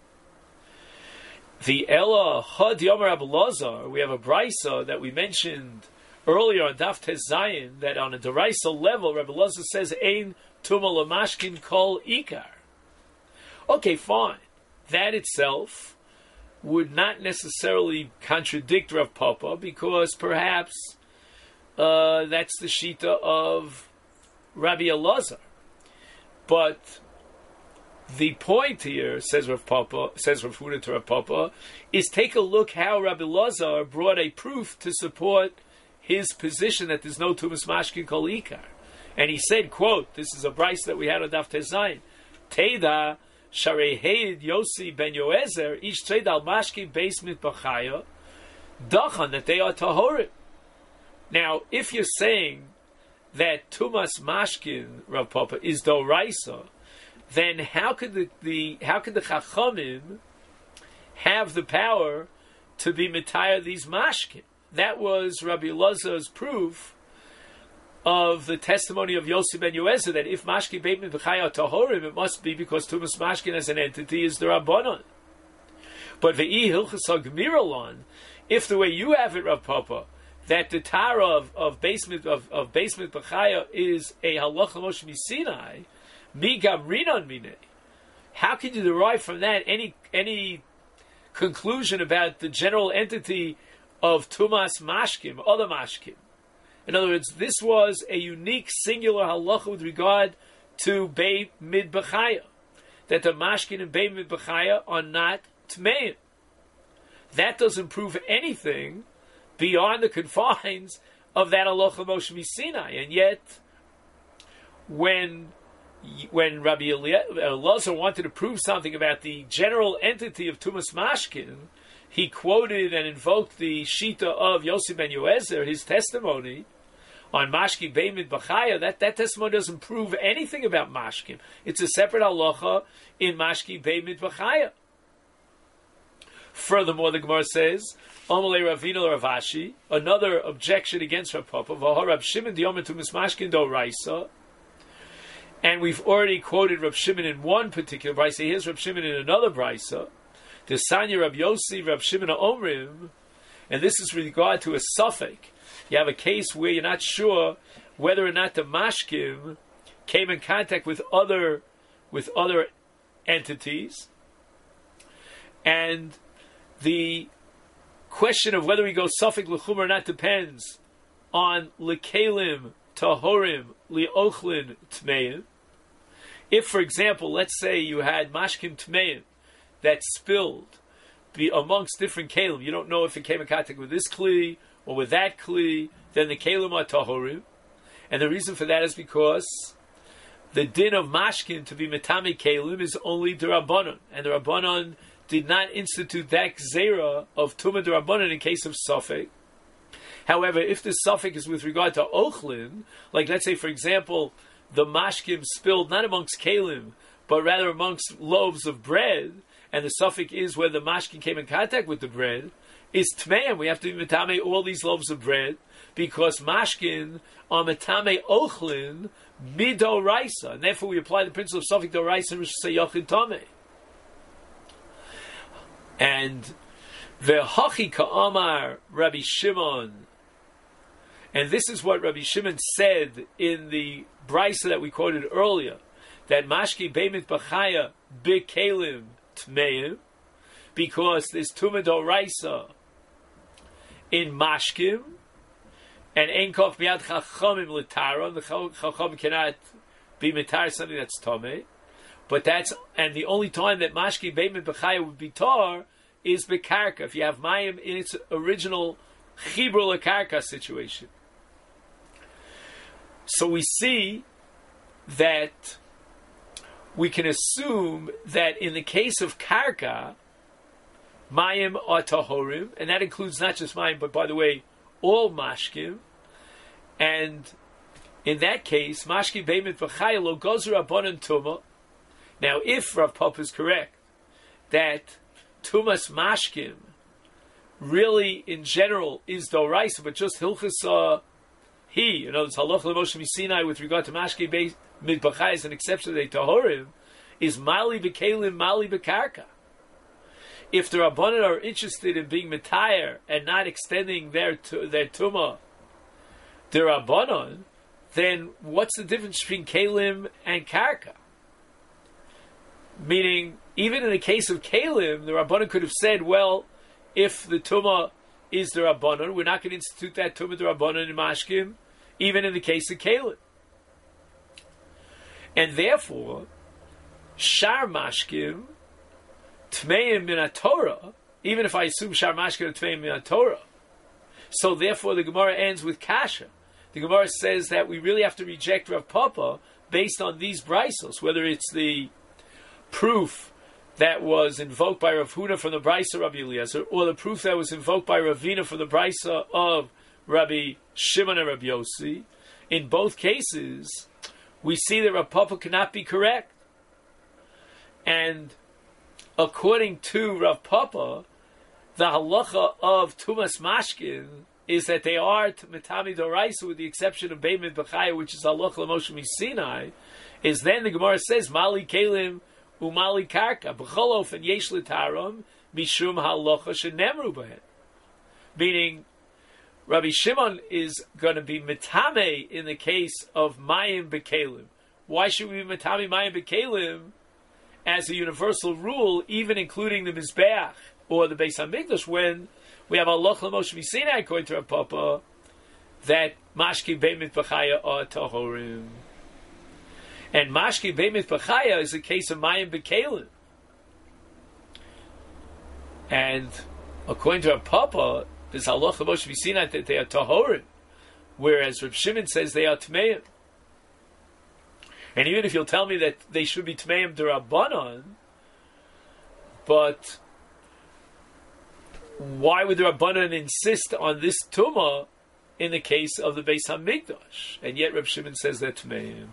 The Ella Had Yomer Rabbi Lazar, we have a brisa that we mentioned earlier on Daf Tez Zayin, that on a deraisa level, Rabbi Lazar says, Ein Tuma Lamashkin Kol Ikar. Okay, fine. That itself would not necessarily contradict Rav Papa, because perhaps that's the shita of Rabbi Elazar. But the point here, says Rav Papa, says Rav Huna to Rav Papa, is take a look how Rabbi Elazar brought a proof to support his position that there's no tumas mashkin kol ikar. And he said, quote, this is a brisa that we had on Daf Tez Zayin, Teda Sharei Heid Yossi ben Yoezer ish tzed al mashkin beis mit b'chaya dachan, that they are tahorim. Now, if you're saying that tumas mashkin, Rav Papa, is doraisa, then how could the chachamim have the power to be mitayar these mashkin? That was Rabbi Elazar's proof of the testimony of Yossi ben Yoezer, that if mashkin beit mit b'chaya tahorim, it must be because tumas mashkin as an entity is the Rabbanon. But ve'i hilchas hagmiralon, if the way you have it, Rav Papa, that the Tara of basement b'chaya is a halacha Moshe Sinai, mi gamrinon minei. How can you derive from that any conclusion about the general entity of tumas mashkim, other mashkim? In other words, this was a unique singular halacha with regard to Bei Mid B'chaya, that the mashkin and Bei Mid B'chaya are not tmeim. That doesn't prove anything beyond the confines of that halacha Moshe Sinai. And yet, when Rabbi Elazar wanted to prove something about the general entity of tumas mashkin, he quoted and invoked the Shita of Yosef ben Yoezer, his testimony on Mashki Beimid B'chaya. That testimony doesn't prove anything about Mashkim. It's a separate halacha in Mashki Beimid B'chaya. Furthermore, the Gemara says, Amalei Ravina Ravashi, another objection against Rav Papa, V'ho Rab Shimon Diyomer to Mishmashkin Do Raisa. And we've already quoted Rab Shimon in one particular brisa. Here's Rab Shimon in another brisa. The Sanya Rab Yossi, Rab Shimon Omrim, and this is with regard to a suffix. You have a case where you're not sure whether or not the mashkim came in contact with other entities, and the question of whether we go suffix l'chum or not depends on lekalim tahorim liochlin tmeim. If, for example, let's say you had mashkim tmeim that spilled amongst different kalim, you don't know if it came in contact with this kli or with that kli, then the kalim are tahorim. And the reason for that is because the din of mashkin to be metame kalim is only d'Rabbanan, and the Rabbanan did not institute that gzera of tumah d'Rabbanan in case of suffix. However, if the suffix is with regard to ochlin, like let's say, for example, the mashkim spilled not amongst kalim, but rather amongst loaves of bread, and the suffix is where the mashkin came in contact with the bread, is tmeim. We have to be metame all these loaves of bread, because mashkin are metame ochlin midoraisa, and therefore we apply the principle of suffix doraisa and rishusay yochin tameh. And ve'hachi ka'amar Rabbi Shimon, and this is what Rabbi Shimon said in the brisa that we quoted earlier, that mashki beimit b'chaya b'kelim tmeim, because there's tumah doraisa in mashkim, and ein koch b'yad chachamim l'tara, the chacham cannot be mitar something that's tameh, but and the only time that mashki beimit b'chaya would be tar is b'karka, if you have mayim in its original chibur l'karka situation. So we see that we can assume that in the case of karka, mayim are tahorim, and that includes not just mayim, but by the way, all mashkim. And in that case, mashki beimit v'chaya lo gozer abonon tumah. Now, if Rav Papa is correct that tumas mashkim really, in general, is doraisa, but just hilchas in other words, halach l'moshe misinai with regard to mashki beimit v'chaya is an exception to the tahorim, is mali b'kelim, mali b'karka. If the Rabbanan are interested in being metayer and not extending their tumah, the Rabbanan, then what's the difference between kalim and karka? Meaning, even in the case of kalim, the Rabbanan could have said, well, if the tumah is the Rabbanan, we're not going to institute that tumah the Rabbanan in mashkim, even in the case of kalim. And therefore, shar mashkim, tmeim min Torah, even if I assume shar mashkim are tmeim min Torah. So therefore the Gemara ends with kasha. The Gemara says that we really have to reject Rav Papa based on these brisos, whether it's the proof that was invoked by Rav Huna from the brisa Rabbi Eliezer, or the proof that was invoked by Ravina from the brisa of Rabbi Shimon and Rabbi Yossi. In both cases, we see that Rav Papa cannot be correct. And according to Rav Papa, the halacha of Tumas Mashkin is that they are Metami Doraisa, with the exception of Beimit B'chaya, which is halacha l'Moshe Misinai, is then the Gemara says, Mali Kelim Umali Karka, B'cholof and Yesh L'Taram, Mishum Halacha Shenemru B'hen. Meaning, Rabbi Shimon is going to be Metame in the case of Mayim B'Kelim. Why should we be Metame Mayim B'Kelim as a universal rule, even including the Mizbeach or the Beis HaMikdash, when we have Allah L'Moshe Misinai, according to Rav Papa, that Mashki Beimit B'chaya are Tahorim. And Mashki Beimit B'chaya is a case of Mayim B'Kelim. And according to Rav Papa, there's Allah L'Moshe Misinai that they are Tahorim, whereas Rav Shimon says they are Tmeim. And even if you'll tell me that they should be Tmeim D'Rabbanan, but why would the Rabbanan insist on this tumah in the case of the Beis Hamikdash? And yet Reb Shimon says that Tmeim.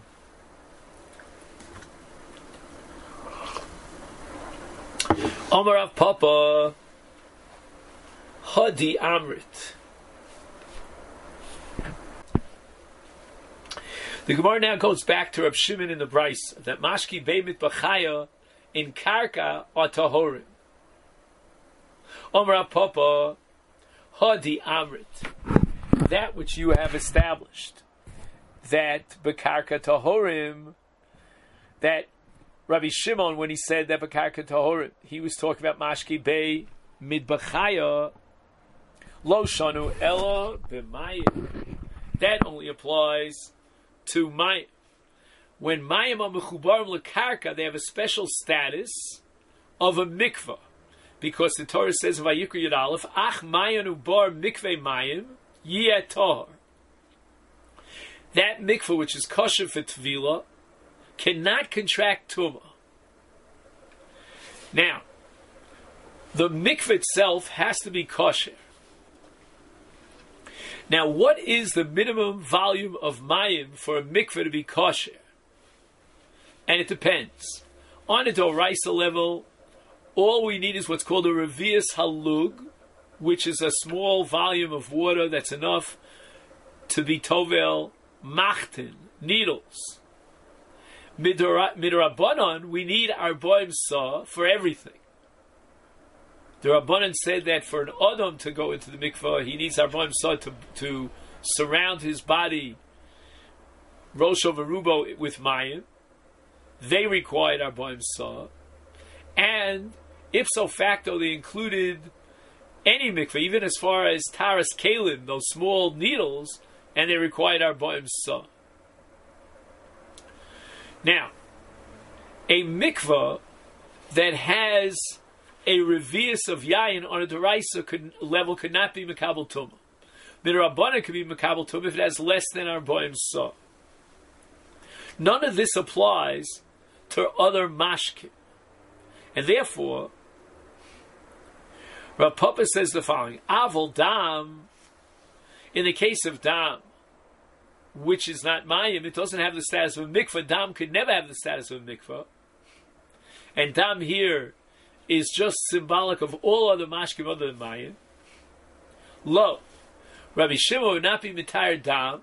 Amar Rav Papa Hadi Amrit. The Gemara now goes back to Reb Shimon in the Bryce that Mashki Beimit Bachaya in Karka are Tahorim. Amar Rav Papa Hadi Amrit. That which you have established, that Bekarka Tahorim, that Rabbi Shimon, when he said that Bekarka Tahorim, he was talking about Mashki Bei Midbachaya Lo Shanu Ella B'Mayim. That only applies to Mayim. When Mayim are Mechubarim L'Karka, they have a special status of a mikvah. Because the Torah says in Vayikra Yud Aleph, Ach Mayanu Bar Mikveh Mayim Yeh Tahor. That mikvah, which is kosher for Tvila, cannot contract Tumah. Now, the mikvah itself has to be kosher. Now, what is the minimum volume of mayim for a mikvah to be kosher? And it depends. On a doraisa level, all we need is what's called a revius halug, which is a small volume of water that's enough to be tovel machtin, needles. Midrabanan, we need our boim saw for everything. The Rabbanan said that for an Adam to go into the mikvah, he needs our boim saw to surround his body, rosh over rubo, with mayim. They required our boim saw, and ipso facto they included any mikvah, even as far as taras kalim, those small needles, and they required our boim saw. Now, a mikvah that has a revius of yayin on a deraisa level could not be mekabel tumah. Midrabanan could be mekabel tumah if it has less than our boim saw. None of this applies to other mashkim, and therefore, Rav Papa says the following: Avol dam, in the case of dam, which is not mayim, it doesn't have the status of a mikvah. Dam could never have the status of a mikvah. And dam here is just symbolic of all other mashkim other than mayim. Lo, Rabbi Shimon would not be mitayr dam,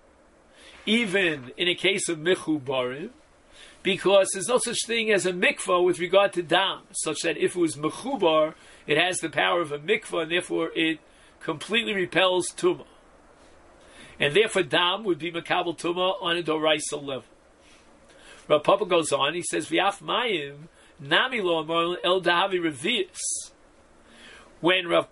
even in a case of mechubarim, because there's no such thing as a mikvah with regard to dam, such that if it was mechubar, it has the power of a mikvah, and therefore it completely repels tumah. And therefore, dam would be makabel tumah on a doraisa level. Rav Papa goes on. He says, "V'af mayim nami lo amar el dahavi revius." When Rav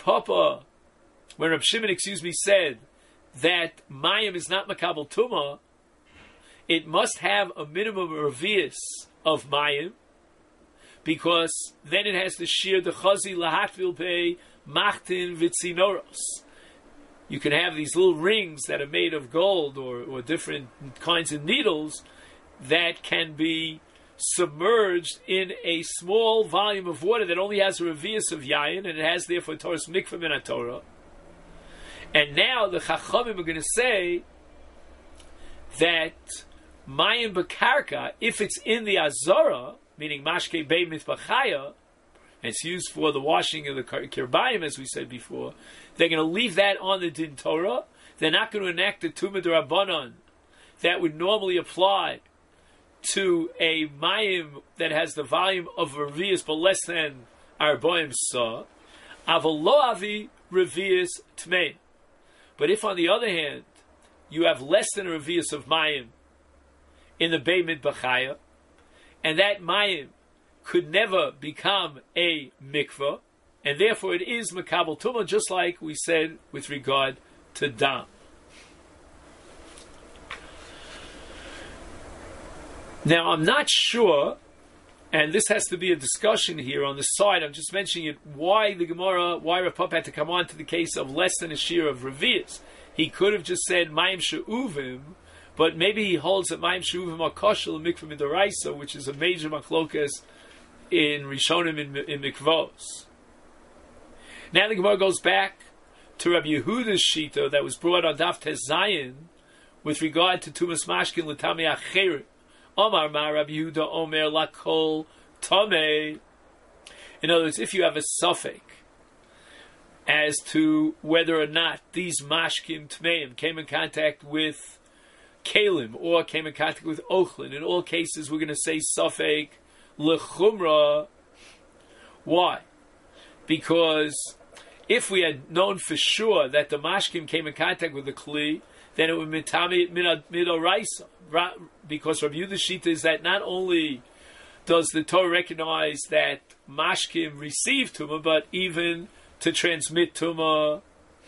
Shimon, said that mayim is not makabel tumah, it must have a minimum revius of mayim, because then it has to shear the chazi lahatvil pei machtin vitzinoros. You can have these little rings that are made of gold or different kinds of needles that can be submerged in a small volume of water that only has a revius of yayin, and it has therefore Torah's mikvah min Torah. And now the Chachamim are going to say that mayim bekarka, if it's in the azara, meaning mashke bei mitbachaya, and it's used for the washing of the kirbayim, as we said before, they're going to leave that on the din Torah. They're not going to enact the tumah d'Rabbanan that would normally apply to a mayim that has the volume of revius but less than arboim saw. Avolo avi revius tmei. But if, on the other hand, you have less than a revius of mayim in the Bei Midbachaya, and that mayim could never become a mikvah, and therefore it is makabel tumah, just like we said with regard to dam. Now, I'm not sure, and this has to be a discussion here on the side, I'm just mentioning it, why Rav Papa had to come on to the case of less than a shear of revius. He could have just said mayim she'uvim, but maybe he holds that mayim she'uvim are kosher l'mikvah midaraisa, which is a major machlokas in Rishonim in mikvos. Now the Gemara goes back to Rabbi Yehuda's shita that was brought on Daf Tes Zayin with regard to Tumas Mashkin L'Tami Acher. Omar Ma Rabbi Yehuda Omer Lakol Tamei. In other words, if you have a suffix as to whether or not these Mashkim Tmeim came in contact with Kalim or came in contact with Ochlin, in all cases we're going to say suffix L'Chumra. Why? Because if we had known for sure that the mashkim came in contact with the kli, then it would be mitami midoraisa. Because Rabbi Yehuda's shita is that not only does the Torah recognize that mashkim receive tumah, but even to transmit tumah.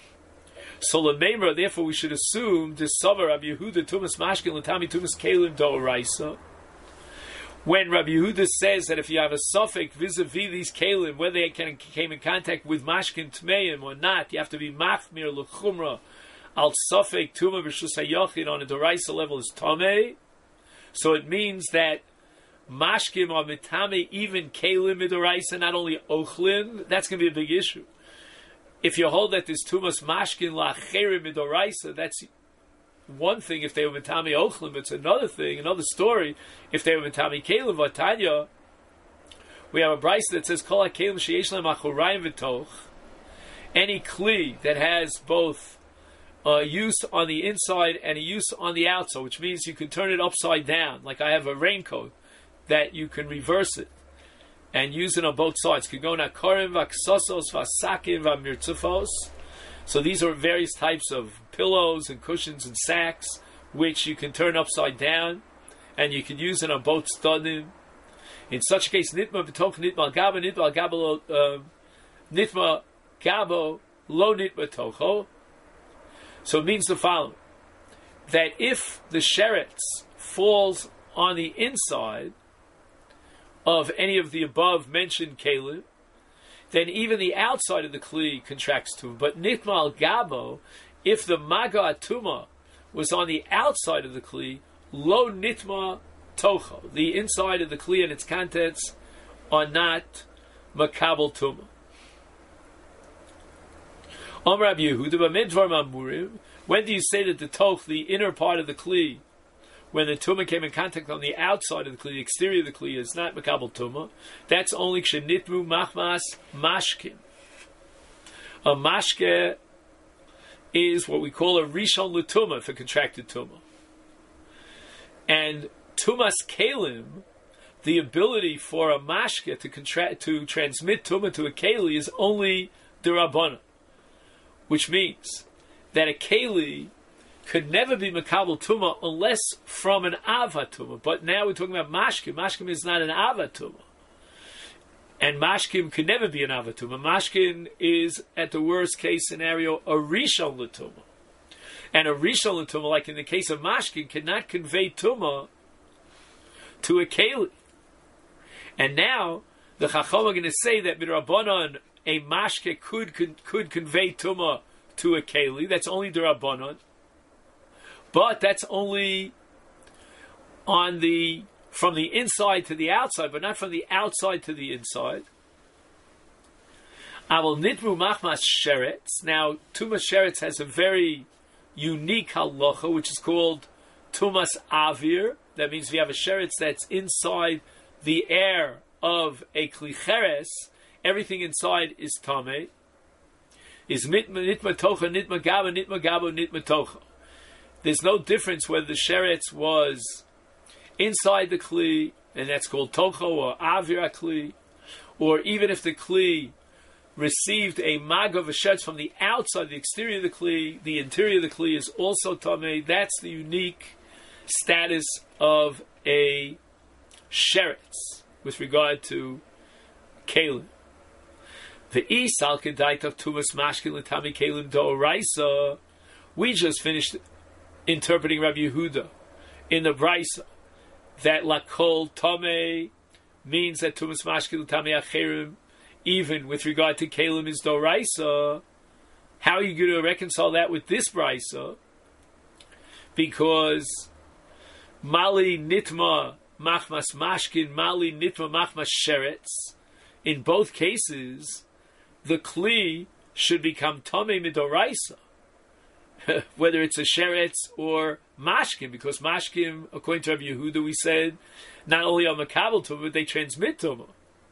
So lememra, therefore, we should assume this savar Rabbi Yehuda tumas mashkin l'tami tumas kelim doraisa. When Rabbi Yehuda says that if you have a suffix vis-a-vis these kalim, whether they came in contact with mashkin tmeim or not, you have to be machmir l'chumra al suffix tuma b'shus hayachid on a doraisa level is tamei. So it means that mashkim are mitame even kalim midoraisa, not only ochlin. That's going to be a big issue. If you hold that there's tumas mashkin la'cherim midoraisa, that's one thing. If they were mitami ochlim, it's another thing, another story. If they were mitami kelim v'tanya, we have a brayso that says kol hakelim sheyesh lehem achorayim v'toch. Any kli that has both use on the inside and a use on the outside, which means you can turn it upside down. Like I have a raincoat that you can reverse it and use it on both sides. Could go nakorim v'ksosos v'sakim v'mirtzufos. So these are various types of pillows and cushions and sacks which you can turn upside down, and you can use it on both studim. In such a case, nitma b'toch nitma gabo nitma gabo nitma gabo lo nitma tocho. So it means the following: that if the sheretz falls on the inside of any of the above mentioned kalim, then even the outside of the kli contracts tumah. But nitma al gabo, if the maga atuma was on the outside of the kli, lo nitma tocho, the inside of the kli and its contents are not makabel tumah. Om Rabbi Yehuda, b'midvar mamurim. When do you say that the toch, the inner part of the kli, when the tumah came in contact on the outside of the kli, the exterior of the kli, is not makabel tumah? That's only kshenitmu machmas mashkin. A mashke is what we call a rishon l'tumah for contracted tumah. And tumas kalim, the ability for a mashke to transmit tumah to a keli is only derabana, which means that a keli could never be makabel tumah unless from an ava tumah. But now we're talking about mashkim. Mashkim is not an ava tumah, and mashkim could never be an ava tumah. Mashkim is, at the worst case scenario, a rishon l'tumah, and a rishon l'tumah, like in the case of mashkim, cannot convey tumah to a keli. And now the chacham are going to say that midrabanan a mashke could convey tumah to a keli. That's only derabanan. But that's only from the inside to the outside, but not from the outside to the inside. Aval nitru machmas sheretz. Now, tumas sheretz has a very unique halacha, which is called tumas avir. That means if you have a sheretz that's inside the air of a klicheres, everything inside is tameh. Is nitma tocha, nitma gabo, nitma tocha. There's no difference whether the sheretz was inside the kli, and that's called tocho or avir kli, or even if the kli received a mag of a sheretz from the outside, the exterior of the kli, the interior of the kli is also tameh. That's the unique status of a sheretz with regard to kalim. The isal kedait of tumas mashkin l'tami kalim do'oraisa. We just finished interpreting Rabbi Yehuda in the brayso that lakol tamei means that tumas mashkin l'tami acherim, even with regard to kalim, is do'oraisa. How are you going to reconcile that with this brayso? Because mali nitma machmas mashkin, mali nitma machmas sheretz. In both cases, the kli should become tamei midoraisa, whether it's a sheretz or mashkim, because mashkim, according to Rabbi Yehuda, we said, not only are makabel tumah, but they transmit tumah.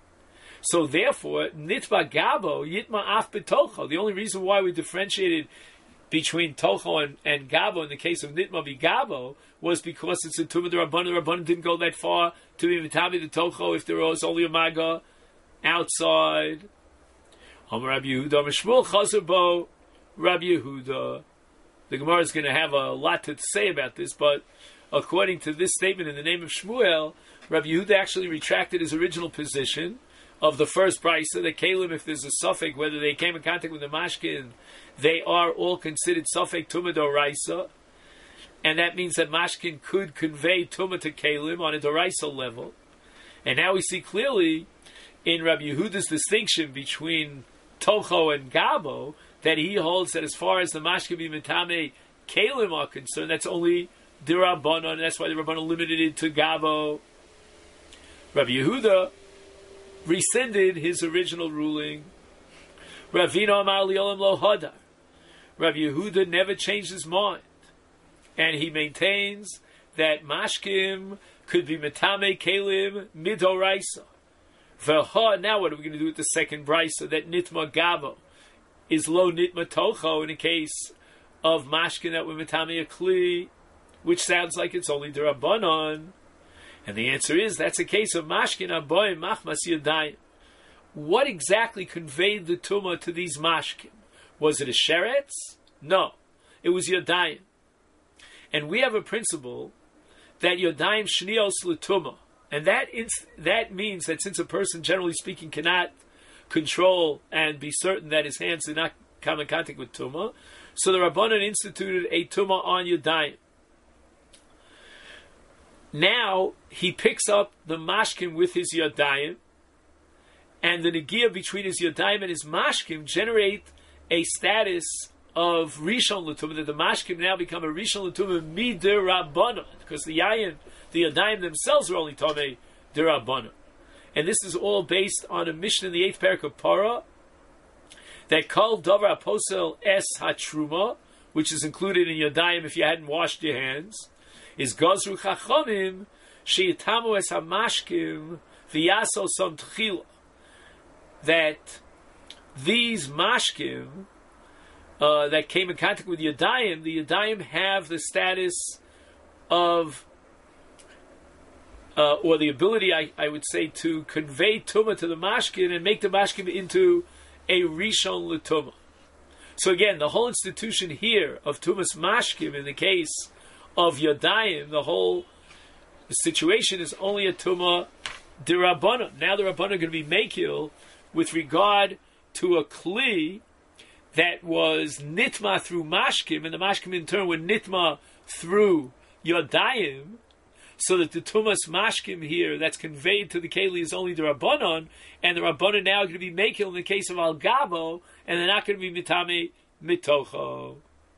So therefore, nitma gabo, yitma af betocho. The only reason why we differentiated between tocho and gabo in the case of nitma b'gabo was because it's a tumah d'Rabbanan. The Rabbanan didn't go that far to be mitami the tocho if there was only a maga outside. Amar Rabbi Yehuda, Shmuel chazer bo Rabbi Yehuda. The Gemara is going to have a lot to say about this, but according to this statement in the name of Shmuel, Rabbi Yehuda actually retracted his original position of the first brisa that Kalim, if there's a suffix, whether they came in contact with the mashkin, they are all considered suffix tumah doraisa, and that means that mashkin could convey tumah to Kalim on a doraisa level. And now we see clearly in Rabbi Yehuda's distinction between tocho and gabo, that he holds that as far as the mashkin mitame Kalim are concerned, that's only d'Rabbanan, and that's why the Rabbanan limited it to gabo. Rabbi Yehuda rescinded his original ruling. Ravina Amar Liolam Lo Hadar. Rabbi Yehuda never changed his mind, and he maintains that mashkim could be mitame Kalim midoraisa. V'ha, now what are we going to do with the second brisa, that nitma gabo is lo nitma tocho in the case of mashkin that were mitame a kli, which sounds like it's only d'Rabbanan. And the answer is, that's a case of mashkin aboy machmas yadayim. What exactly conveyed the tumah to these mashkin? Was it a sheretz? No, it was yadayim. And we have a principle that yadayim shnios l'tumah, and that means that since a person, generally speaking, cannot control and be certain that his hands do not come in contact with tumah, so the Rabbanan instituted a tumah on yadayim. Now he picks up the mashkim with his yadayim, and the negiah between his yadayim and his mashkim generate a status of rishon l'tumah, that the mashkim now become a rishon l'tumah midir because the yadayim themselves are only tamei d'Rabbanan. And this is all based on a mission in the 8th parak of Parah, that kol davar aposel es hatruma, which is included in yadayim if you hadn't washed your hands, is gazru chachamim sheyitamu es hamashkim v'yaso som tchila, that these mashkim that came in contact with the yadayim have the status of or the ability, I would say, to convey tumah to the mashkin and make the mashkin into a rishon l'tumah. So again, the whole institution here of tumas mashkim in the case of yadayim, the whole situation is only a tumah d'Rabbanan. Now the Rabbanan are going to be mekil with regard to a kli that was nitma through mashkim, and the mashkim in turn were nitma through yadayim, so that the tumas mashkim here that's conveyed to the keli is only the Rabbanan, and the Rabbanan now are going to be mekil in the case of al gabo, and they're not going to be mitame mitocho.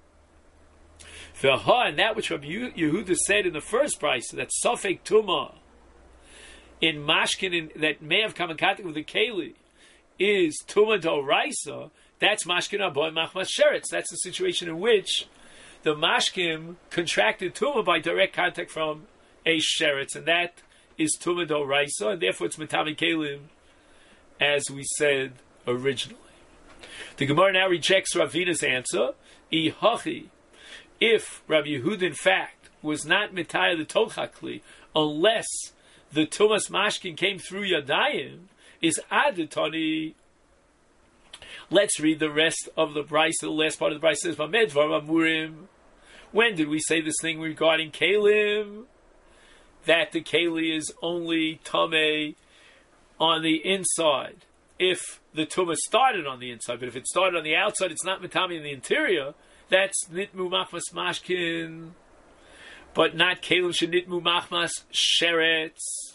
And that which Rabbi Yehuda said in the first brisa, that sofek tumah in mashkin that may have come in contact with the keli is tumah doraisa, that's mashkin aboy machmas sheretz. That's the situation in which the mashkim contracted tumah by direct contact from a sheretz, and that is tumah doraisa, and therefore it's mitami kelim, as we said originally. The Gemara now rejects Ravina's answer. Ihachi, if Rabbi Yehuda in fact was not mitaya the tochakli, unless the tumas mashkin came through yadayim, is aditani. Let's read the rest of the brisa. The last part of the brisa says, "Vamedvar amurim." When did we say this thing regarding kelim? That the keli is only tameh on the inside if the tumah started on the inside, but if it started on the outside, it's not mitami in the interior. That's nitmu machmas mashkin, but not kelim shenitmu machmas sheretz.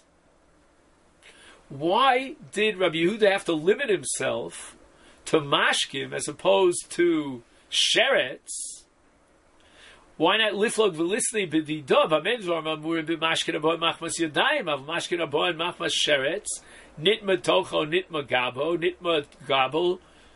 Why did Rabbi Yehuda have to limit himself to mashkim as opposed to sheretz? Why not liflog v'lisnei b'didov? Amenzor mamurim b'mashkin aboy machmas yadayim av mashkin aboy machmas sheretz nitma tocho nitma gabo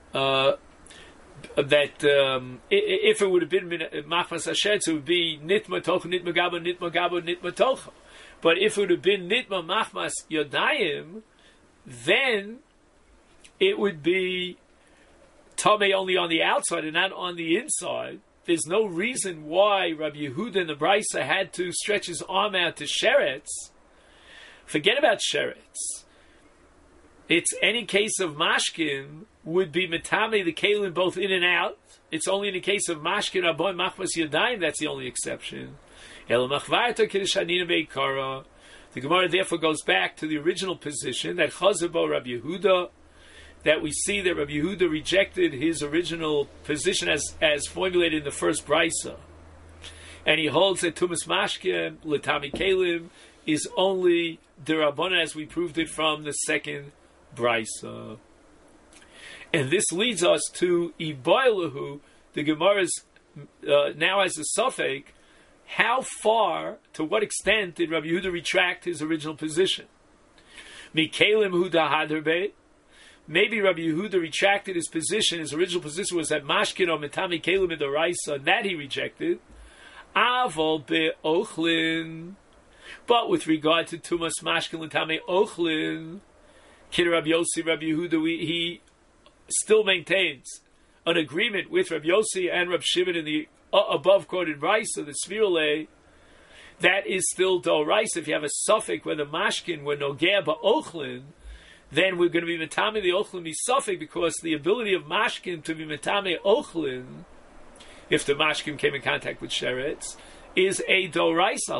if it would have been machmas hashetz, it would be nitma tocha, nitma gabo, nitma gabo, nitma tocha. But if it would have been nitma machmas yodayim, then it would be tamei only on the outside and not on the inside. There's no reason why Rabbi Yehuda in the Brisa had to stretch his arm out to sheretz. Forget about sheretz. It's any case of mashkin would be metame the kalim both in and out. It's only in the case of mashkin aboy machmas yadayim that's the only exception. El machvarta kidushanina beikara. The Gemara therefore goes back to the original position that chazabo Rabbi Yehuda, that we see that Rabbi Yehuda rejected his original position as formulated in the first brisa, and he holds that tumas mashkin letami kalim is only derabbanan as we proved it from the second brisa. And this leads us to Ibaylahu. The Gemara's now has a suffix. How far, to what extent did Rabbi Yehuda retract his original position? Mikalim Huda Hadarbe. Maybe Rabbi Yehuda retracted his position. His original position was that Mashkin or Metami Kalim in the Raisa, and that he rejected. Avol Be'ochlin. But with regard to Tumas Mashkin L'Tame Ochlin, Kid Rabbi Yossi, Rabbi Yehuda, he still maintains an agreement with Rabbi Yossi and Rabbi Shimon in the above quoted Raisa, the Svirule, that is still Do Raisa. If you have a suffix where the Mashkin were Nogea Ba'ochlin, then we're going to be Metame the Ochlin be suffix, because the ability of Mashkin to be Metame Ochlin, if the Mashkin came in contact with Sheretz, is a Do Raisa.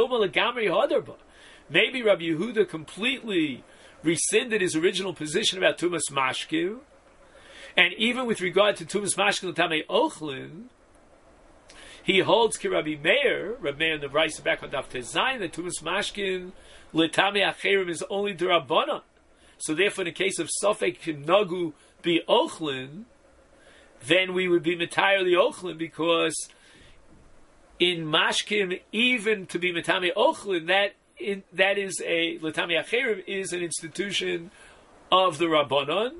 Maybe Rabbi Yehuda completely rescinded his original position about Tumas Mashkin, and even with regard to Tumas Mashkin L'Tamei Ochlin, he holds ki Rabbi Meir in the Brisa back on Daf Tezayin, that Tumas Mashkin L'Tamei Acherim is only D'Rabbanan. So therefore, in the case of Safek Nagu be Ochlin, then we would be Metayr the Ochlin, because in Mashkim, even to be Metame Ochlin, that is a L'Tamei Acherim is an institution of the Rabbanon,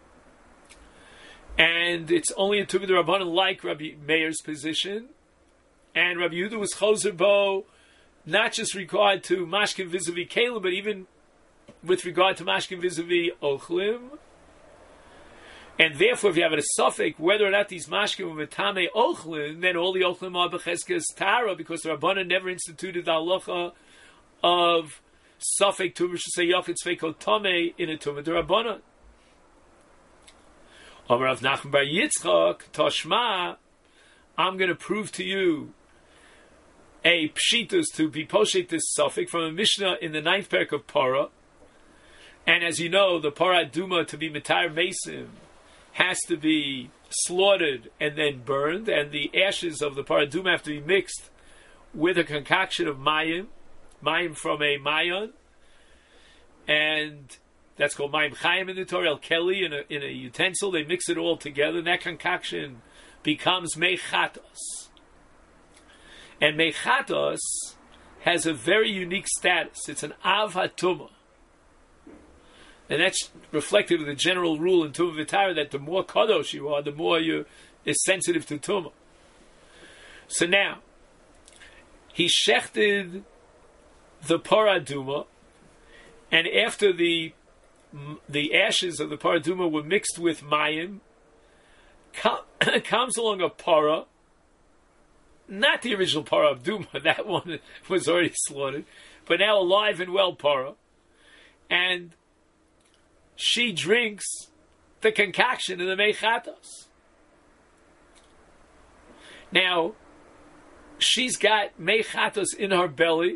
and it's only a Tuv the Rabbanon, like Rabbi Meir's position. And Rabbi Yehuda was Choser Bo, not just regard to Mashkim vis-a-vis Kalim, but even with regard to Mashkim vis-a-vis Ochlim. And therefore, if you have a suffix whether or not these Mashkim were Metame Ochlim, then all the Ochlim are Becheskes Tara, because the Rabbanan never instituted the halacha of suffix Tumah Shesei Yachid Tzveiko Tomei in a Tumah D'Rabbanan. Amar Rav Nachman bar Yitzchak Toshma, I'm going to prove to you a pshitus to be poshet this suffix from a Mishnah in the 9th parak of Parah. And as you know, the Parah Duma, to be Mitar Mesim, has to be slaughtered and then burned, and the ashes of the Parah Duma have to be mixed with a concoction of mayim from a mayon, and that's called mayim chayim in the Torah, El Keli, in a utensil. They mix it all together, and that concoction becomes mechatos. And mechatos has a very unique status. It's an av hatumah. And that's reflective of the general rule in Tumah V'Tara, that the more kadosh you are, the more you is sensitive to Tumah. So now, he shechted the Parah Duma, and after the ashes of the Parah Duma were mixed with mayim, comes along a Parah, not the original Parah of Duma, that one was already slaughtered, but now alive and well Parah, and she drinks the concoction of the mechatos. Now, she's got mechatos in her belly,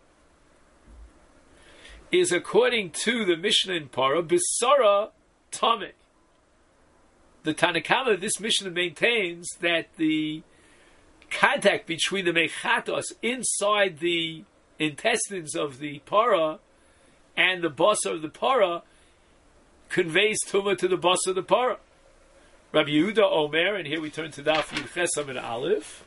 is according to the Mishnah in Parah, Bisara Tameh. The Tanakama of this Mishnah maintains that the contact between the mechatos inside the intestines of the Parah and the basa of the Parah conveys tumah to the basa of the Parah. Rabbi Yehuda Omer, and here we turn to Daf Yud Chesam and Aleph.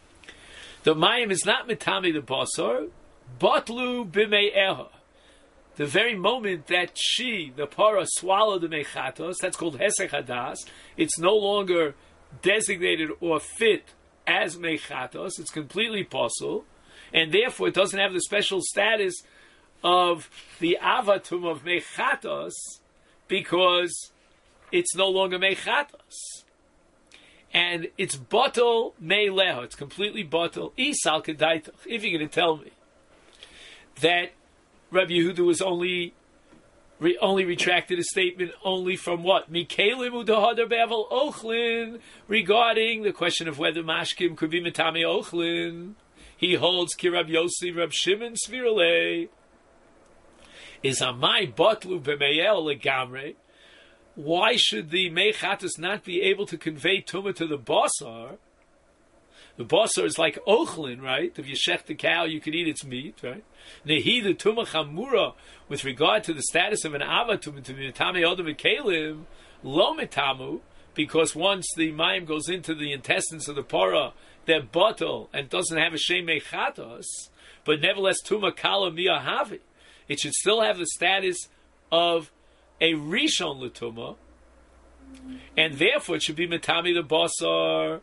The mayim is not mitami the basar, batlu b'mei eha. the very moment that the para, swallowed the mechatos, that's called hesech hadas, it's no longer designated or fit as mechatos, it's completely possible, and therefore it doesn't have the special status of the avatum of mechatos, because it's no longer mechatos. And it's bottle meileho, it's completely bottle. Isal kedaitach. If you're going to tell me that Rabbi Yehuda was only retracted a statement only from what? Mikelim udahadar be'aval ochlin, regarding the question of whether mashkim could be metame ochlin. He holds ki Rabbi Yossi, Rabbi Shimon Svirale is amai botlu b'meyel legamre. Why should the mechatos not be able to convey tumah to the basar? The basar is like ochlin, right? If you shech the cow, you can eat its meat, right? Nehi the tumah chamura, with regard to the status of an avatum to be metame odom v'kelim, lo metamu, because once the mayim goes into the intestines of the para, they're bottle and doesn't have a shem mechatos, but nevertheless tumah kala miyahavi. It should still have the status of a rishon l'tumah, and therefore it should be metami the basar.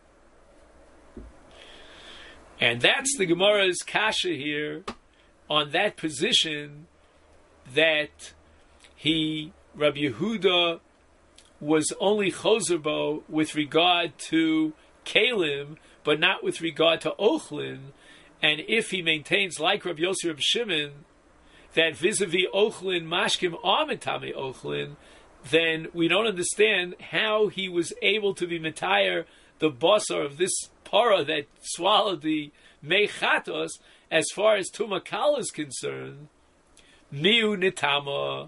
And that's the Gemara's kasha here on that position, that Rabbi Yehuda was only chozerbo with regard to kalim, but not with regard to ochlin. And if he maintains, like Rabbi Yossi, Rabbi Shimon, that vis-a-vis ochlin, mashkim are metame ochlin, then we don't understand how he was able to be metayer the basar of this para that swallowed the mechatos. As far as tumah kala is concerned, miu nitama.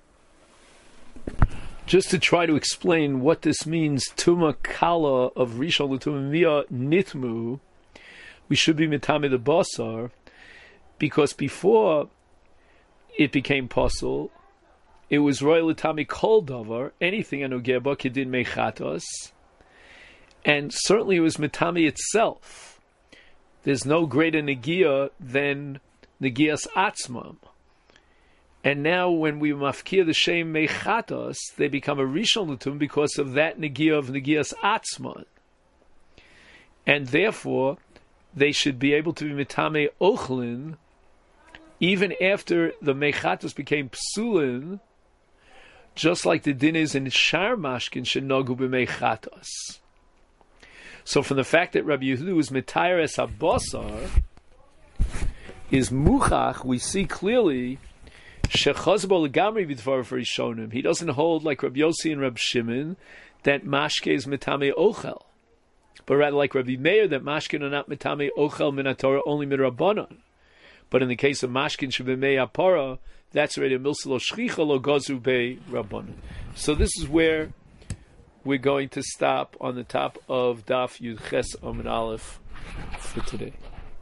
Just to try to explain what this means, tumah kala of rishon l'tumah mia nitmu, we should be metame the basar, because before it became possible, it was royal l'tami kol davar, anything anogeh ba kedin mechatos, and certainly it was metami itself. There's no greater negia than negias atzmam. And now when we mafkir the shem mechatos, they become a rishon l'tum because of that negia of negias atzman. And therefore, they should be able to be metame ochlin, even after the mechatos became psulin, just like the din is in shar mashkin shenogu b'mechatos. So from the fact that Rabbi Yehuda was metayer es habasar is muchach, we see clearly shechazbo legamri b'dvar for rishonim. He doesn't hold like Rabbi Yossi and Rabbi Shimon that mashke is metame ochel, but rather like Rabbi Meir that mashkin are not metame ochel min haTorah, only midrabanan. But in the case of mashkin shebemei apara, that's already a milselo shchicha lo gazu bei rabbanan. So this is where we're going to stop on the top of Daf Yud Ches Amud Aleph for today.